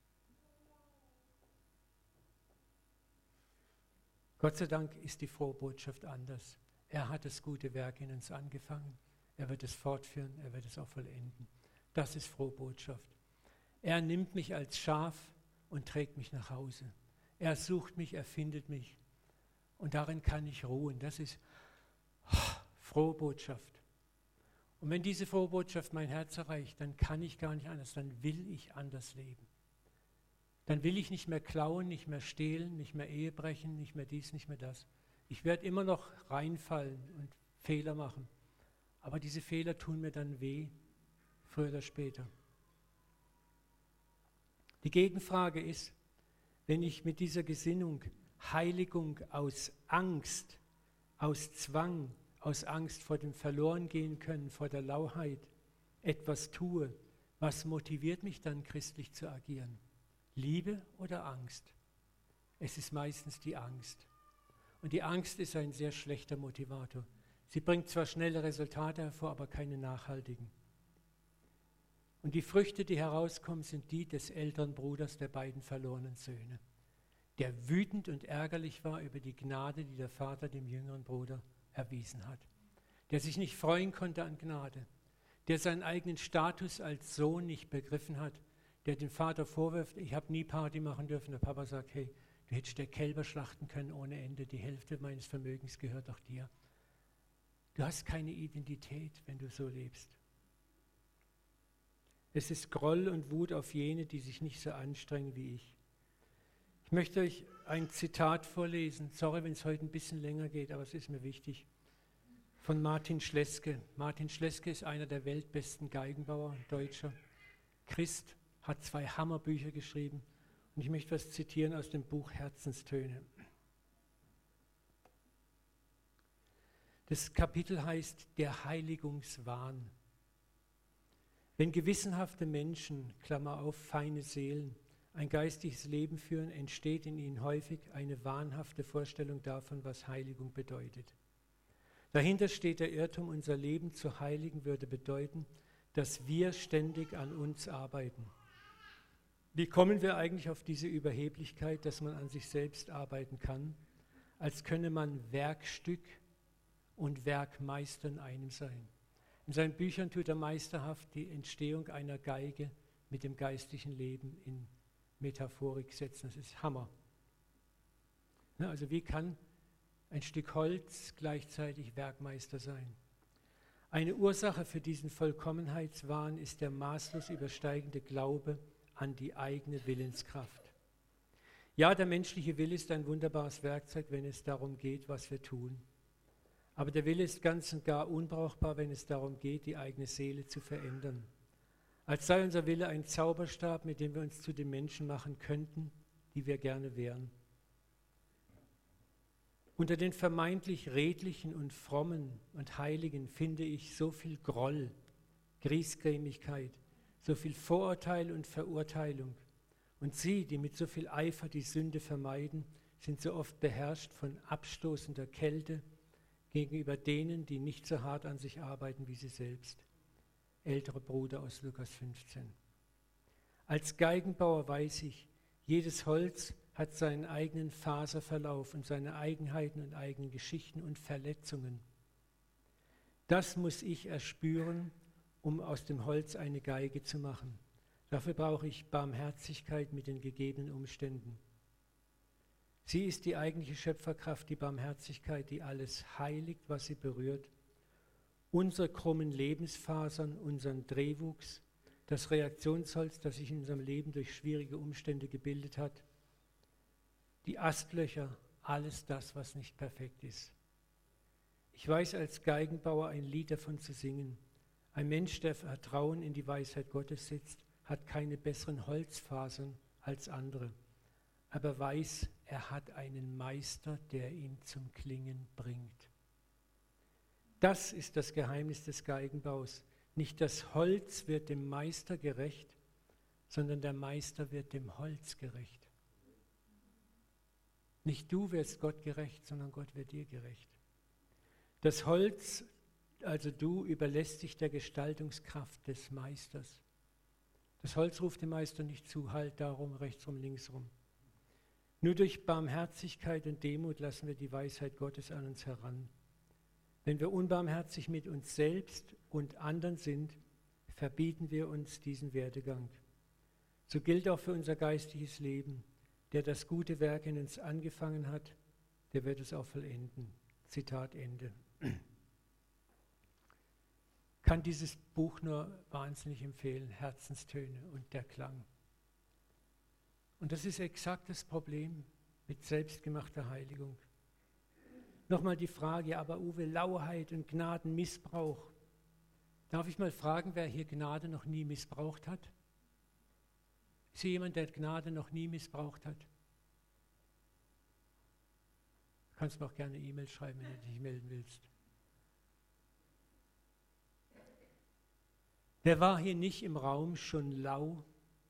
Gott sei Dank ist die frohe Botschaft anders. Er hat das gute Werk in uns angefangen. Er wird es fortführen, er wird es auch vollenden. Das ist frohe Botschaft. Er nimmt mich als Schaf und trägt mich nach Hause. Er sucht mich, er findet mich. Und darin kann ich ruhen. Das ist oh, frohe Botschaft. Und wenn diese frohe Botschaft mein Herz erreicht, dann kann ich gar nicht anders, dann will ich anders leben. Dann will ich nicht mehr klauen, nicht mehr stehlen, nicht mehr Ehe brechen, nicht mehr dies, nicht mehr das. Ich werde immer noch reinfallen und Fehler machen. Aber diese Fehler tun mir dann weh, früher oder später. Die Gegenfrage ist, wenn ich mit dieser Gesinnung Heiligung aus Angst, aus Zwang, aus Angst vor dem Verlorengehen können, vor der Lauheit etwas tue, was motiviert mich dann, christlich zu agieren? Liebe oder Angst? Es ist meistens die Angst. Und die Angst ist ein sehr schlechter Motivator. Sie bringt zwar schnelle Resultate hervor, aber keine nachhaltigen. Und die Früchte, die herauskommen, sind die des älteren Bruders der beiden verlorenen Söhne, der wütend und ärgerlich war über die Gnade, die der Vater dem jüngeren Bruder erwiesen hat, der sich nicht freuen konnte an Gnade, der seinen eigenen Status als Sohn nicht begriffen hat, der dem Vater vorwirft, ich habe nie Party machen dürfen. Der Papa sagt, hey, du hättest der Kälber schlachten können ohne Ende, die Hälfte meines Vermögens gehört auch dir. Du hast keine Identität, wenn du so lebst. Es ist Groll und Wut auf jene, die sich nicht so anstrengen wie ich. Ich möchte euch ein Zitat vorlesen. Sorry, wenn es heute ein bisschen länger geht, aber es ist mir wichtig. Von Martin Schleske. Martin Schleske ist einer der weltbesten Geigenbauer, Deutscher. Christ, hat zwei Hammerbücher geschrieben. Und ich möchte was zitieren aus dem Buch Herzenstöne. Das Kapitel heißt der Heiligungswahn. Wenn gewissenhafte Menschen, Klammer auf, feine Seelen, ein geistiges Leben führen, entsteht in ihnen häufig eine wahnhafte Vorstellung davon, was Heiligung bedeutet. Dahinter steht der Irrtum, unser Leben zu heiligen würde bedeuten, dass wir ständig an uns arbeiten. Wie kommen wir eigentlich auf diese Überheblichkeit, dass man an sich selbst arbeiten kann, als könne man Werkstück und Werkmeister in einem sein? In seinen Büchern tut er meisterhaft die Entstehung einer Geige mit dem geistlichen Leben in Metaphorik setzen. Das ist Hammer. Also wie kann ein Stück Holz gleichzeitig Werkmeister sein? Eine Ursache für diesen Vollkommenheitswahn ist der maßlos übersteigende Glaube an die eigene Willenskraft. Ja, der menschliche Wille ist ein wunderbares Werkzeug, wenn es darum geht, was wir tun. Aber der Wille ist ganz und gar unbrauchbar, wenn es darum geht, die eigene Seele zu verändern. Als sei unser Wille ein Zauberstab, mit dem wir uns zu den Menschen machen könnten, die wir gerne wären. Unter den vermeintlich Redlichen und Frommen und Heiligen finde ich so viel Groll, Griesgrämigkeit, so viel Vorurteil und Verurteilung. Und sie, die mit so viel Eifer die Sünde vermeiden, sind so oft beherrscht von abstoßender Kälte gegenüber denen, die nicht so hart an sich arbeiten wie sie selbst. Älterer Bruder aus Lukas fünfzehn. Als Geigenbauer weiß ich, jedes Holz hat seinen eigenen Faserverlauf und seine Eigenheiten und eigenen Geschichten und Verletzungen. Das muss ich erspüren, um aus dem Holz eine Geige zu machen. Dafür brauche ich Barmherzigkeit mit den gegebenen Umständen. Sie ist die eigentliche Schöpferkraft, die Barmherzigkeit, die alles heiligt, was sie berührt. Unsere krummen Lebensfasern, unseren Drehwuchs, das Reaktionsholz, das sich in unserem Leben durch schwierige Umstände gebildet hat, die Astlöcher, alles das, was nicht perfekt ist. Ich weiß als Geigenbauer ein Lied davon zu singen. Ein Mensch, der Vertrauen in die Weisheit Gottes setzt, hat keine besseren Holzfasern als andere, aber weiß, er hat einen Meister, der ihn zum Klingen bringt. Das ist das Geheimnis des Geigenbaus. Nicht das Holz wird dem Meister gerecht, sondern der Meister wird dem Holz gerecht. Nicht du wirst Gott gerecht, sondern Gott wird dir gerecht. Das Holz, also du, überlässt dich der Gestaltungskraft des Meisters. Das Holz ruft dem Meister nicht zu, halt darum, rechtsrum, linksrum. Nur durch Barmherzigkeit und Demut lassen wir die Weisheit Gottes an uns heran. Wenn wir unbarmherzig mit uns selbst und anderen sind, verbieten wir uns diesen Werdegang. So gilt auch für unser geistiges Leben. Der das gute Werk in uns angefangen hat, der wird es auch vollenden. Zitat Ende. Kann dieses Buch nur wahnsinnig empfehlen, Herzenstöne und der Klang. Und das ist exakt das Problem mit selbstgemachter Heiligung. Nochmal die Frage, aber Uwe, Lauheit und Gnadenmissbrauch. Darf ich mal fragen, wer hier Gnade noch nie missbraucht hat? Ist hier jemand, der Gnade noch nie missbraucht hat? Du kannst mir auch gerne eine E-Mail schreiben, wenn du dich melden willst. Wer war hier nicht im Raum schon lau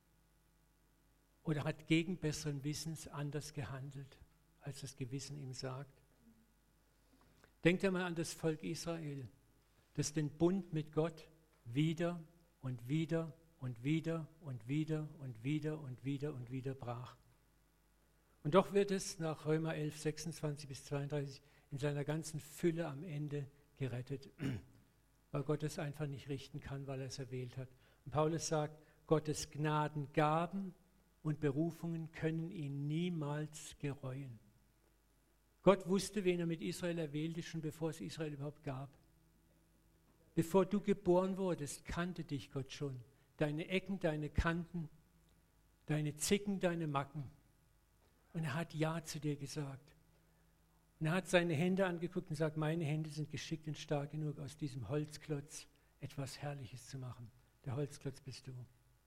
oder hat gegen besseren Wissens anders gehandelt, als das Gewissen ihm sagt? Denkt einmal an das Volk Israel, das den Bund mit Gott wieder und wieder und wieder und wieder und wieder und wieder und wieder brach. Und doch wird es nach Römer elf, sechsundzwanzig bis zweiunddreißig in seiner ganzen Fülle am Ende gerettet, weil Gott es einfach nicht richten kann, weil er es erwählt hat. Und Paulus sagt, Gottes Gnadengaben und Berufungen können ihn niemals gereuen. Gott wusste, wen er mit Israel erwählte, schon bevor es Israel überhaupt gab. Bevor du geboren wurdest, kannte dich Gott schon. Deine Ecken, deine Kanten, deine Zicken, deine Macken. Und er hat Ja zu dir gesagt. Und er hat seine Hände angeguckt und sagt, meine Hände sind geschickt und stark genug, aus diesem Holzklotz etwas Herrliches zu machen. Der Holzklotz bist du.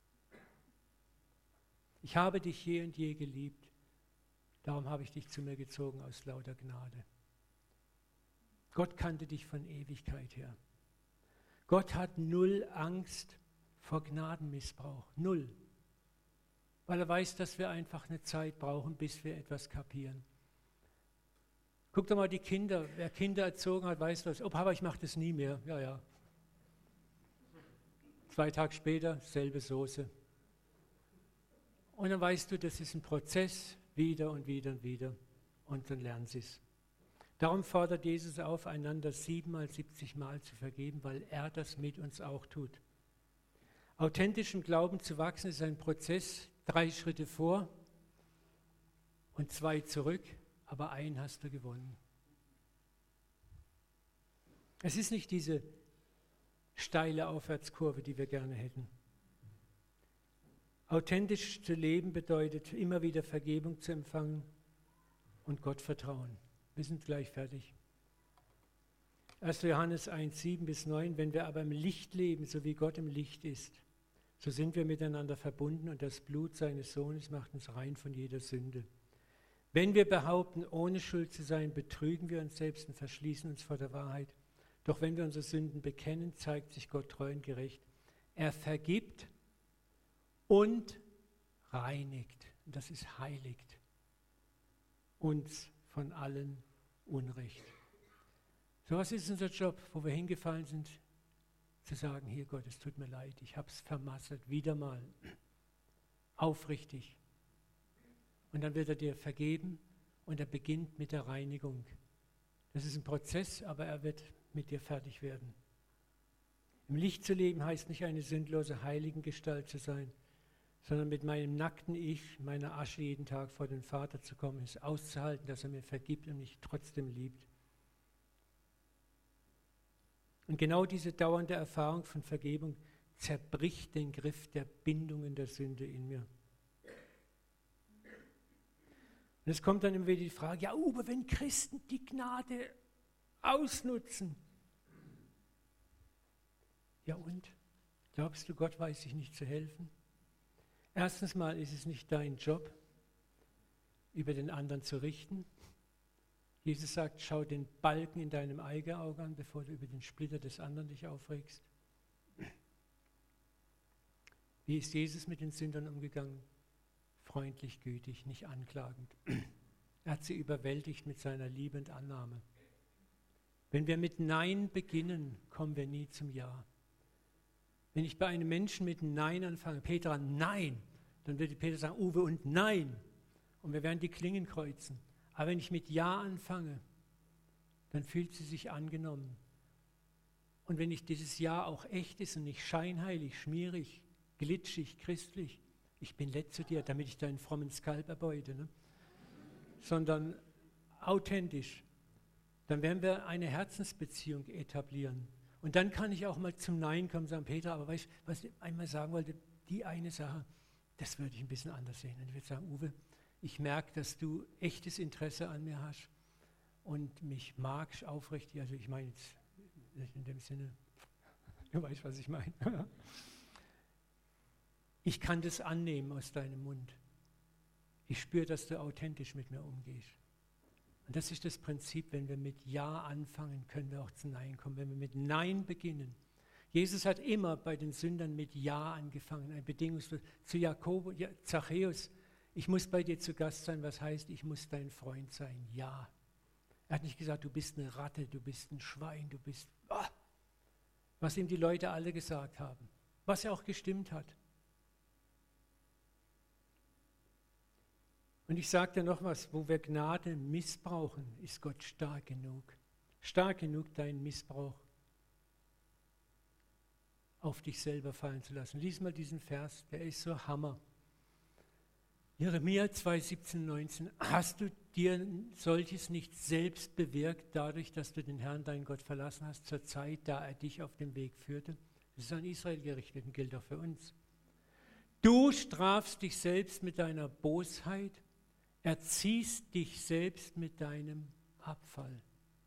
Ich habe dich je und je geliebt. Darum habe ich dich zu mir gezogen aus lauter Gnade. Gott kannte dich von Ewigkeit her. Gott hat null Angst vor Gnadenmissbrauch. Null. Weil er weiß, dass wir einfach eine Zeit brauchen, bis wir etwas kapieren. Guck doch mal die Kinder. Wer Kinder erzogen hat, weiß das. Oh Papa, ich mache das nie mehr. Ja, ja. Zwei Tage später, selbe Soße. Und dann weißt du, das ist ein Prozess, wieder und wieder und wieder. Und dann lernen sie es. Darum fordert Jesus auf, einander siebenmal, siebzig Mal zu vergeben, weil er das mit uns auch tut. Authentisch im Glauben zu wachsen ist ein Prozess, drei Schritte vor und zwei zurück, aber einen hast du gewonnen. Es ist nicht diese steile Aufwärtskurve, die wir gerne hätten. Authentisch zu leben bedeutet, immer wieder Vergebung zu empfangen und Gott vertrauen. Wir sind gleich fertig. erster Johannes eins, sieben bis neun, wenn wir aber im Licht leben, so wie Gott im Licht ist, so sind wir miteinander verbunden und das Blut seines Sohnes macht uns rein von jeder Sünde. Wenn wir behaupten, ohne Schuld zu sein, betrügen wir uns selbst und verschließen uns vor der Wahrheit. Doch wenn wir unsere Sünden bekennen, zeigt sich Gott treu und gerecht. Er vergibt und reinigt, und das ist heiligt, uns von allen Unrecht. So was ist unser Job, wo wir hingefallen sind, zu sagen, hier Gott, es tut mir leid, ich habe es vermasselt, wieder mal, aufrichtig. Und dann wird er dir vergeben und er beginnt mit der Reinigung. Das ist ein Prozess, aber er wird mit dir fertig werden. Im Licht zu leben heißt nicht eine sündlose Heiligengestalt zu sein, sondern mit meinem nackten Ich, meiner Asche jeden Tag vor den Vater zu kommen, es auszuhalten, dass er mir vergibt und mich trotzdem liebt. Und genau diese dauernde Erfahrung von Vergebung zerbricht den Griff der Bindungen der Sünde in mir. Und es kommt dann immer wieder die Frage, ja, aber wenn Christen die Gnade ausnutzen, ja und? Glaubst du, Gott weiß sich nicht zu helfen? Erstens mal ist es nicht dein Job, über den anderen zu richten. Jesus sagt, schau den Balken in deinem eigenen Auge an, bevor du über den Splitter des anderen dich aufregst. Wie ist Jesus mit den Sündern umgegangen? Freundlich, gütig, nicht anklagend. Er hat sie überwältigt mit seiner Liebe und Annahme. Wenn wir mit Nein beginnen, kommen wir nie zum Ja. Wenn ich bei einem Menschen mit Nein anfange, Petra, nein, dann würde Peter sagen, Uwe und nein. Und wir werden die Klingen kreuzen. Aber wenn ich mit Ja anfange, dann fühlt sie sich angenommen. Und wenn ich dieses Ja auch echt ist und nicht scheinheilig, schmierig, glitschig, christlich, ich bin nett zu dir, damit ich deinen frommen Skalp erbeute, ne? Sondern authentisch, dann werden wir eine Herzensbeziehung etablieren. Und dann kann ich auch mal zum Nein kommen und sagen, Peter, aber weißt du, was ich einmal sagen wollte, die eine Sache, das würde ich ein bisschen anders sehen. Und ich würde sagen, Uwe, ich merke, dass du echtes Interesse an mir hast und mich magst aufrichtig. Also ich meine jetzt nicht in dem Sinne, du weißt, was ich meine. Ich kann das annehmen aus deinem Mund. Ich spüre, dass du authentisch mit mir umgehst. Und das ist das Prinzip, wenn wir mit Ja anfangen, können wir auch zu Nein kommen. Wenn wir mit Nein beginnen. Jesus hat immer bei den Sündern mit Ja angefangen, ein bedingungslos. Zu Jakob, ja, Zachäus, ich muss bei dir zu Gast sein, was heißt, ich muss dein Freund sein. Ja. Er hat nicht gesagt, du bist eine Ratte, du bist ein Schwein, du bist, ah, was ihm die Leute alle gesagt haben, was ja auch gestimmt hat. Und ich sage dir noch was, wo wir Gnade missbrauchen, ist Gott stark genug. Stark genug, deinen Missbrauch auf dich selber fallen zu lassen. Lies mal diesen Vers, der ist so Hammer. Jeremia zwei, siebzehn, neunzehn. Hast du dir solches nicht selbst bewirkt, dadurch, dass du den Herrn, deinen Gott, verlassen hast, zur Zeit, da er dich auf dem Weg führte? Das ist an Israel gerichtet und gilt auch für uns. Du strafst dich selbst mit deiner Bosheit, erziehst dich selbst mit deinem Abfall.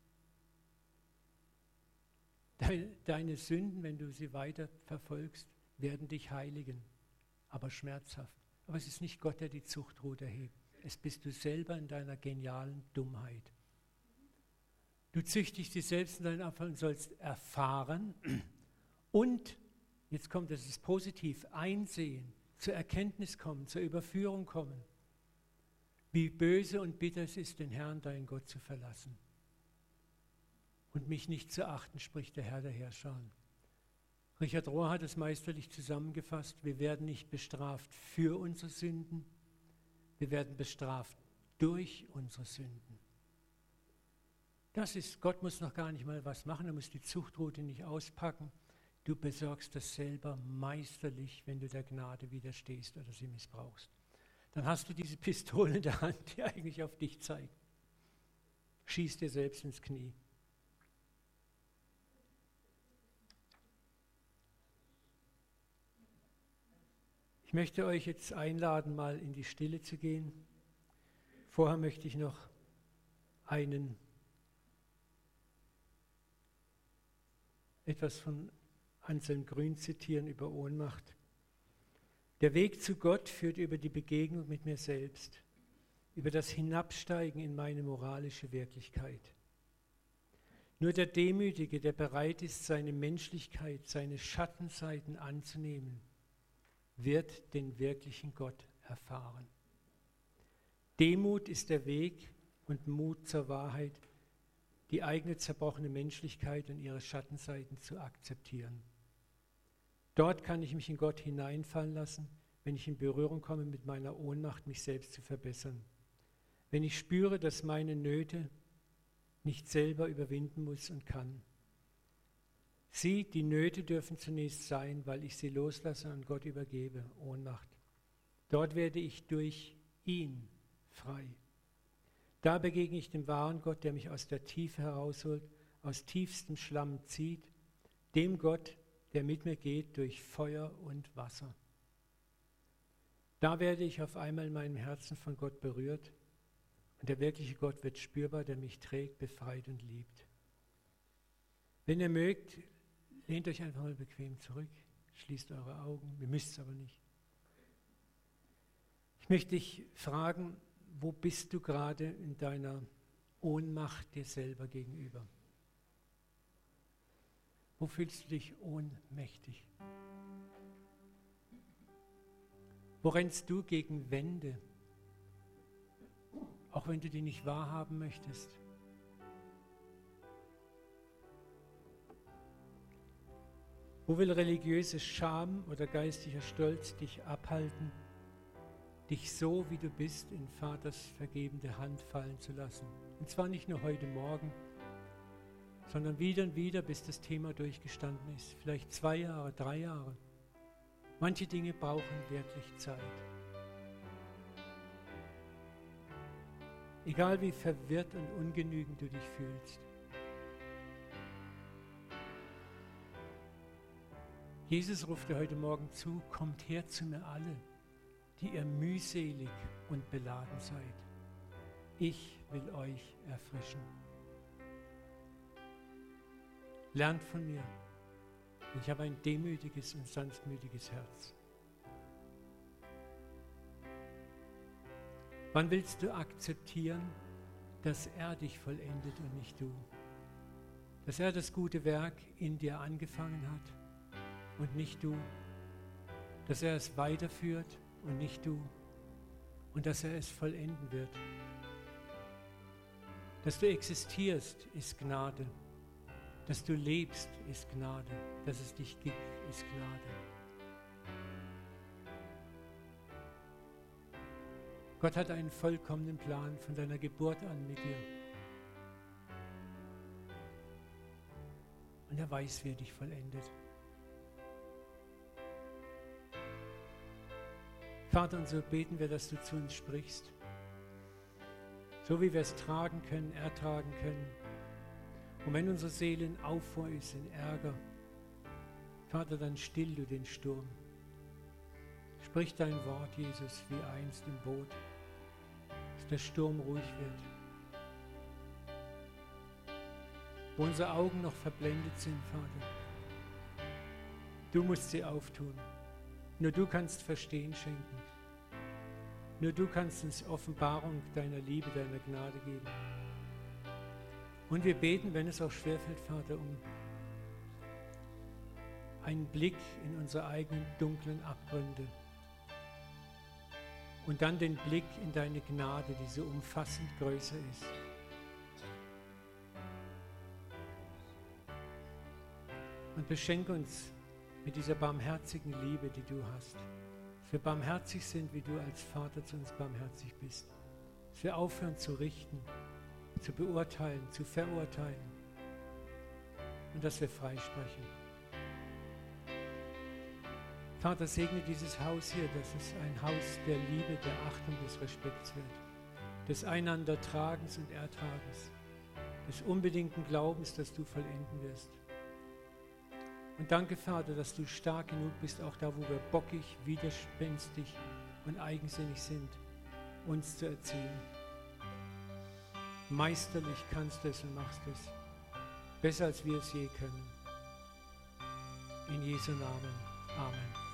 Deine, deine Sünden, wenn du sie weiter verfolgst, werden dich heiligen, aber schmerzhaft. Aber es ist nicht Gott, der die Zuchtrute erhebt. Es bist du selber in deiner genialen Dummheit. Du Du züchtigst dich selbst in deinen Abfall und sollst erfahren und, jetzt kommt es, ist positiv, einsehen, zur Erkenntnis kommen, zur Überführung kommen, wie böse und bitter es ist, den Herrn, deinen Gott, zu verlassen und mich nicht zu achten, spricht der Herr der Herrscher. Richard Rohr hat es meisterlich zusammengefasst, wir werden nicht bestraft für unsere Sünden, wir werden bestraft durch unsere Sünden. Das ist, Gott muss noch gar nicht mal was machen, er muss die Zuchtroute nicht auspacken. Du besorgst das selber meisterlich, wenn du der Gnade widerstehst oder sie missbrauchst. Dann hast du diese Pistole in der Hand, die eigentlich auf dich zeigt. Schieß dir selbst ins Knie. Ich möchte euch jetzt einladen, mal in die Stille zu gehen. Vorher möchte ich noch einen etwas von Anselm Grün zitieren über Ohnmacht. Der Weg zu Gott führt über die Begegnung mit mir selbst, über das Hinabsteigen in meine moralische Wirklichkeit. Nur der Demütige, der bereit ist, seine Menschlichkeit, seine Schattenseiten anzunehmen, wird den wirklichen Gott erfahren. Demut ist der Weg und Mut zur Wahrheit, die eigene zerbrochene Menschlichkeit und ihre Schattenseiten zu akzeptieren. Dort kann ich mich in Gott hineinfallen lassen, wenn ich in Berührung komme mit meiner Ohnmacht, mich selbst zu verbessern. Wenn ich spüre, dass meine Nöte nicht selber überwinden muss und kann. Sie, die Nöte dürfen zunächst sein, weil ich sie loslasse und Gott übergebe, Ohnmacht. Dort werde ich durch ihn frei. Da begegne ich dem wahren Gott, der mich aus der Tiefe herausholt, aus tiefstem Schlamm zieht, dem Gott, der mit mir geht durch Feuer und Wasser. Da werde ich auf einmal in meinem Herzen von Gott berührt und der wirkliche Gott wird spürbar, der mich trägt, befreit und liebt. Wenn ihr mögt, lehnt euch einfach mal bequem zurück, schließt eure Augen, ihr müsst es aber nicht. Ich möchte dich fragen, wo bist du gerade in deiner Ohnmacht dir selber gegenüber? Wo fühlst du dich ohnmächtig? Wo rennst du gegen Wände, auch wenn du die nicht wahrhaben möchtest? Wo will religiöse Scham oder geistiger Stolz dich abhalten, dich so, wie du bist, in Vaters vergebende Hand fallen zu lassen? Und zwar nicht nur heute Morgen, sondern wieder und wieder, bis das Thema durchgestanden ist. Vielleicht zwei Jahre, drei Jahre. Manche Dinge brauchen wirklich Zeit. Egal wie verwirrt und ungenügend du dich fühlst. Jesus ruft dir heute Morgen zu, kommt her zu mir alle, die ihr mühselig und beladen seid. Ich will euch erfrischen. Lernt von mir. Ich habe ein demütiges und sanftmütiges Herz. Wann willst du akzeptieren, dass er dich vollendet und nicht du? Dass er das gute Werk in dir angefangen hat und nicht du? Dass er es weiterführt und nicht du? Und dass er es vollenden wird? Dass du existierst, ist Gnade. Dass du lebst, ist Gnade. Dass es dich gibt, ist Gnade. Gott hat einen vollkommenen Plan von deiner Geburt an mit dir. Und er weiß, wie er dich vollendet. Vater, und so beten wir, dass du zu uns sprichst. So wie wir es tragen können, ertragen können. Und wenn unsere Seele in Aufruhr ist, in Ärger, Vater, dann still du den Sturm. Sprich dein Wort, Jesus, wie einst im Boot, dass der Sturm ruhig wird. Wo unsere Augen noch verblendet sind, Vater, du musst sie auftun. Nur du kannst Verstehen schenken. Nur du kannst uns Offenbarung deiner Liebe, deiner Gnade geben. Und wir beten, wenn es auch schwerfällt, Vater, um einen Blick in unsere eigenen dunklen Abgründe. Und dann den Blick in deine Gnade, die so umfassend größer ist. Und beschenke uns mit dieser barmherzigen Liebe, die du hast. Dass wir barmherzig sind, wie du als Vater zu uns barmherzig bist. Dass wir aufhören zu richten, zu beurteilen, zu verurteilen. Und dass wir freisprechen. Vater, segne dieses Haus hier, dass es ein Haus der Liebe, der Achtung, des Respekts wird. Des Einandertragens und Ertragens. Des unbedingten Glaubens, dass du vollenden wirst. Und danke, Vater, dass du stark genug bist, auch da, wo wir bockig, widerspenstig und eigensinnig sind, uns zu erziehen. Meisterlich kannst du es und machst es. Besser, als wir es je können. In Jesu Namen. Amen.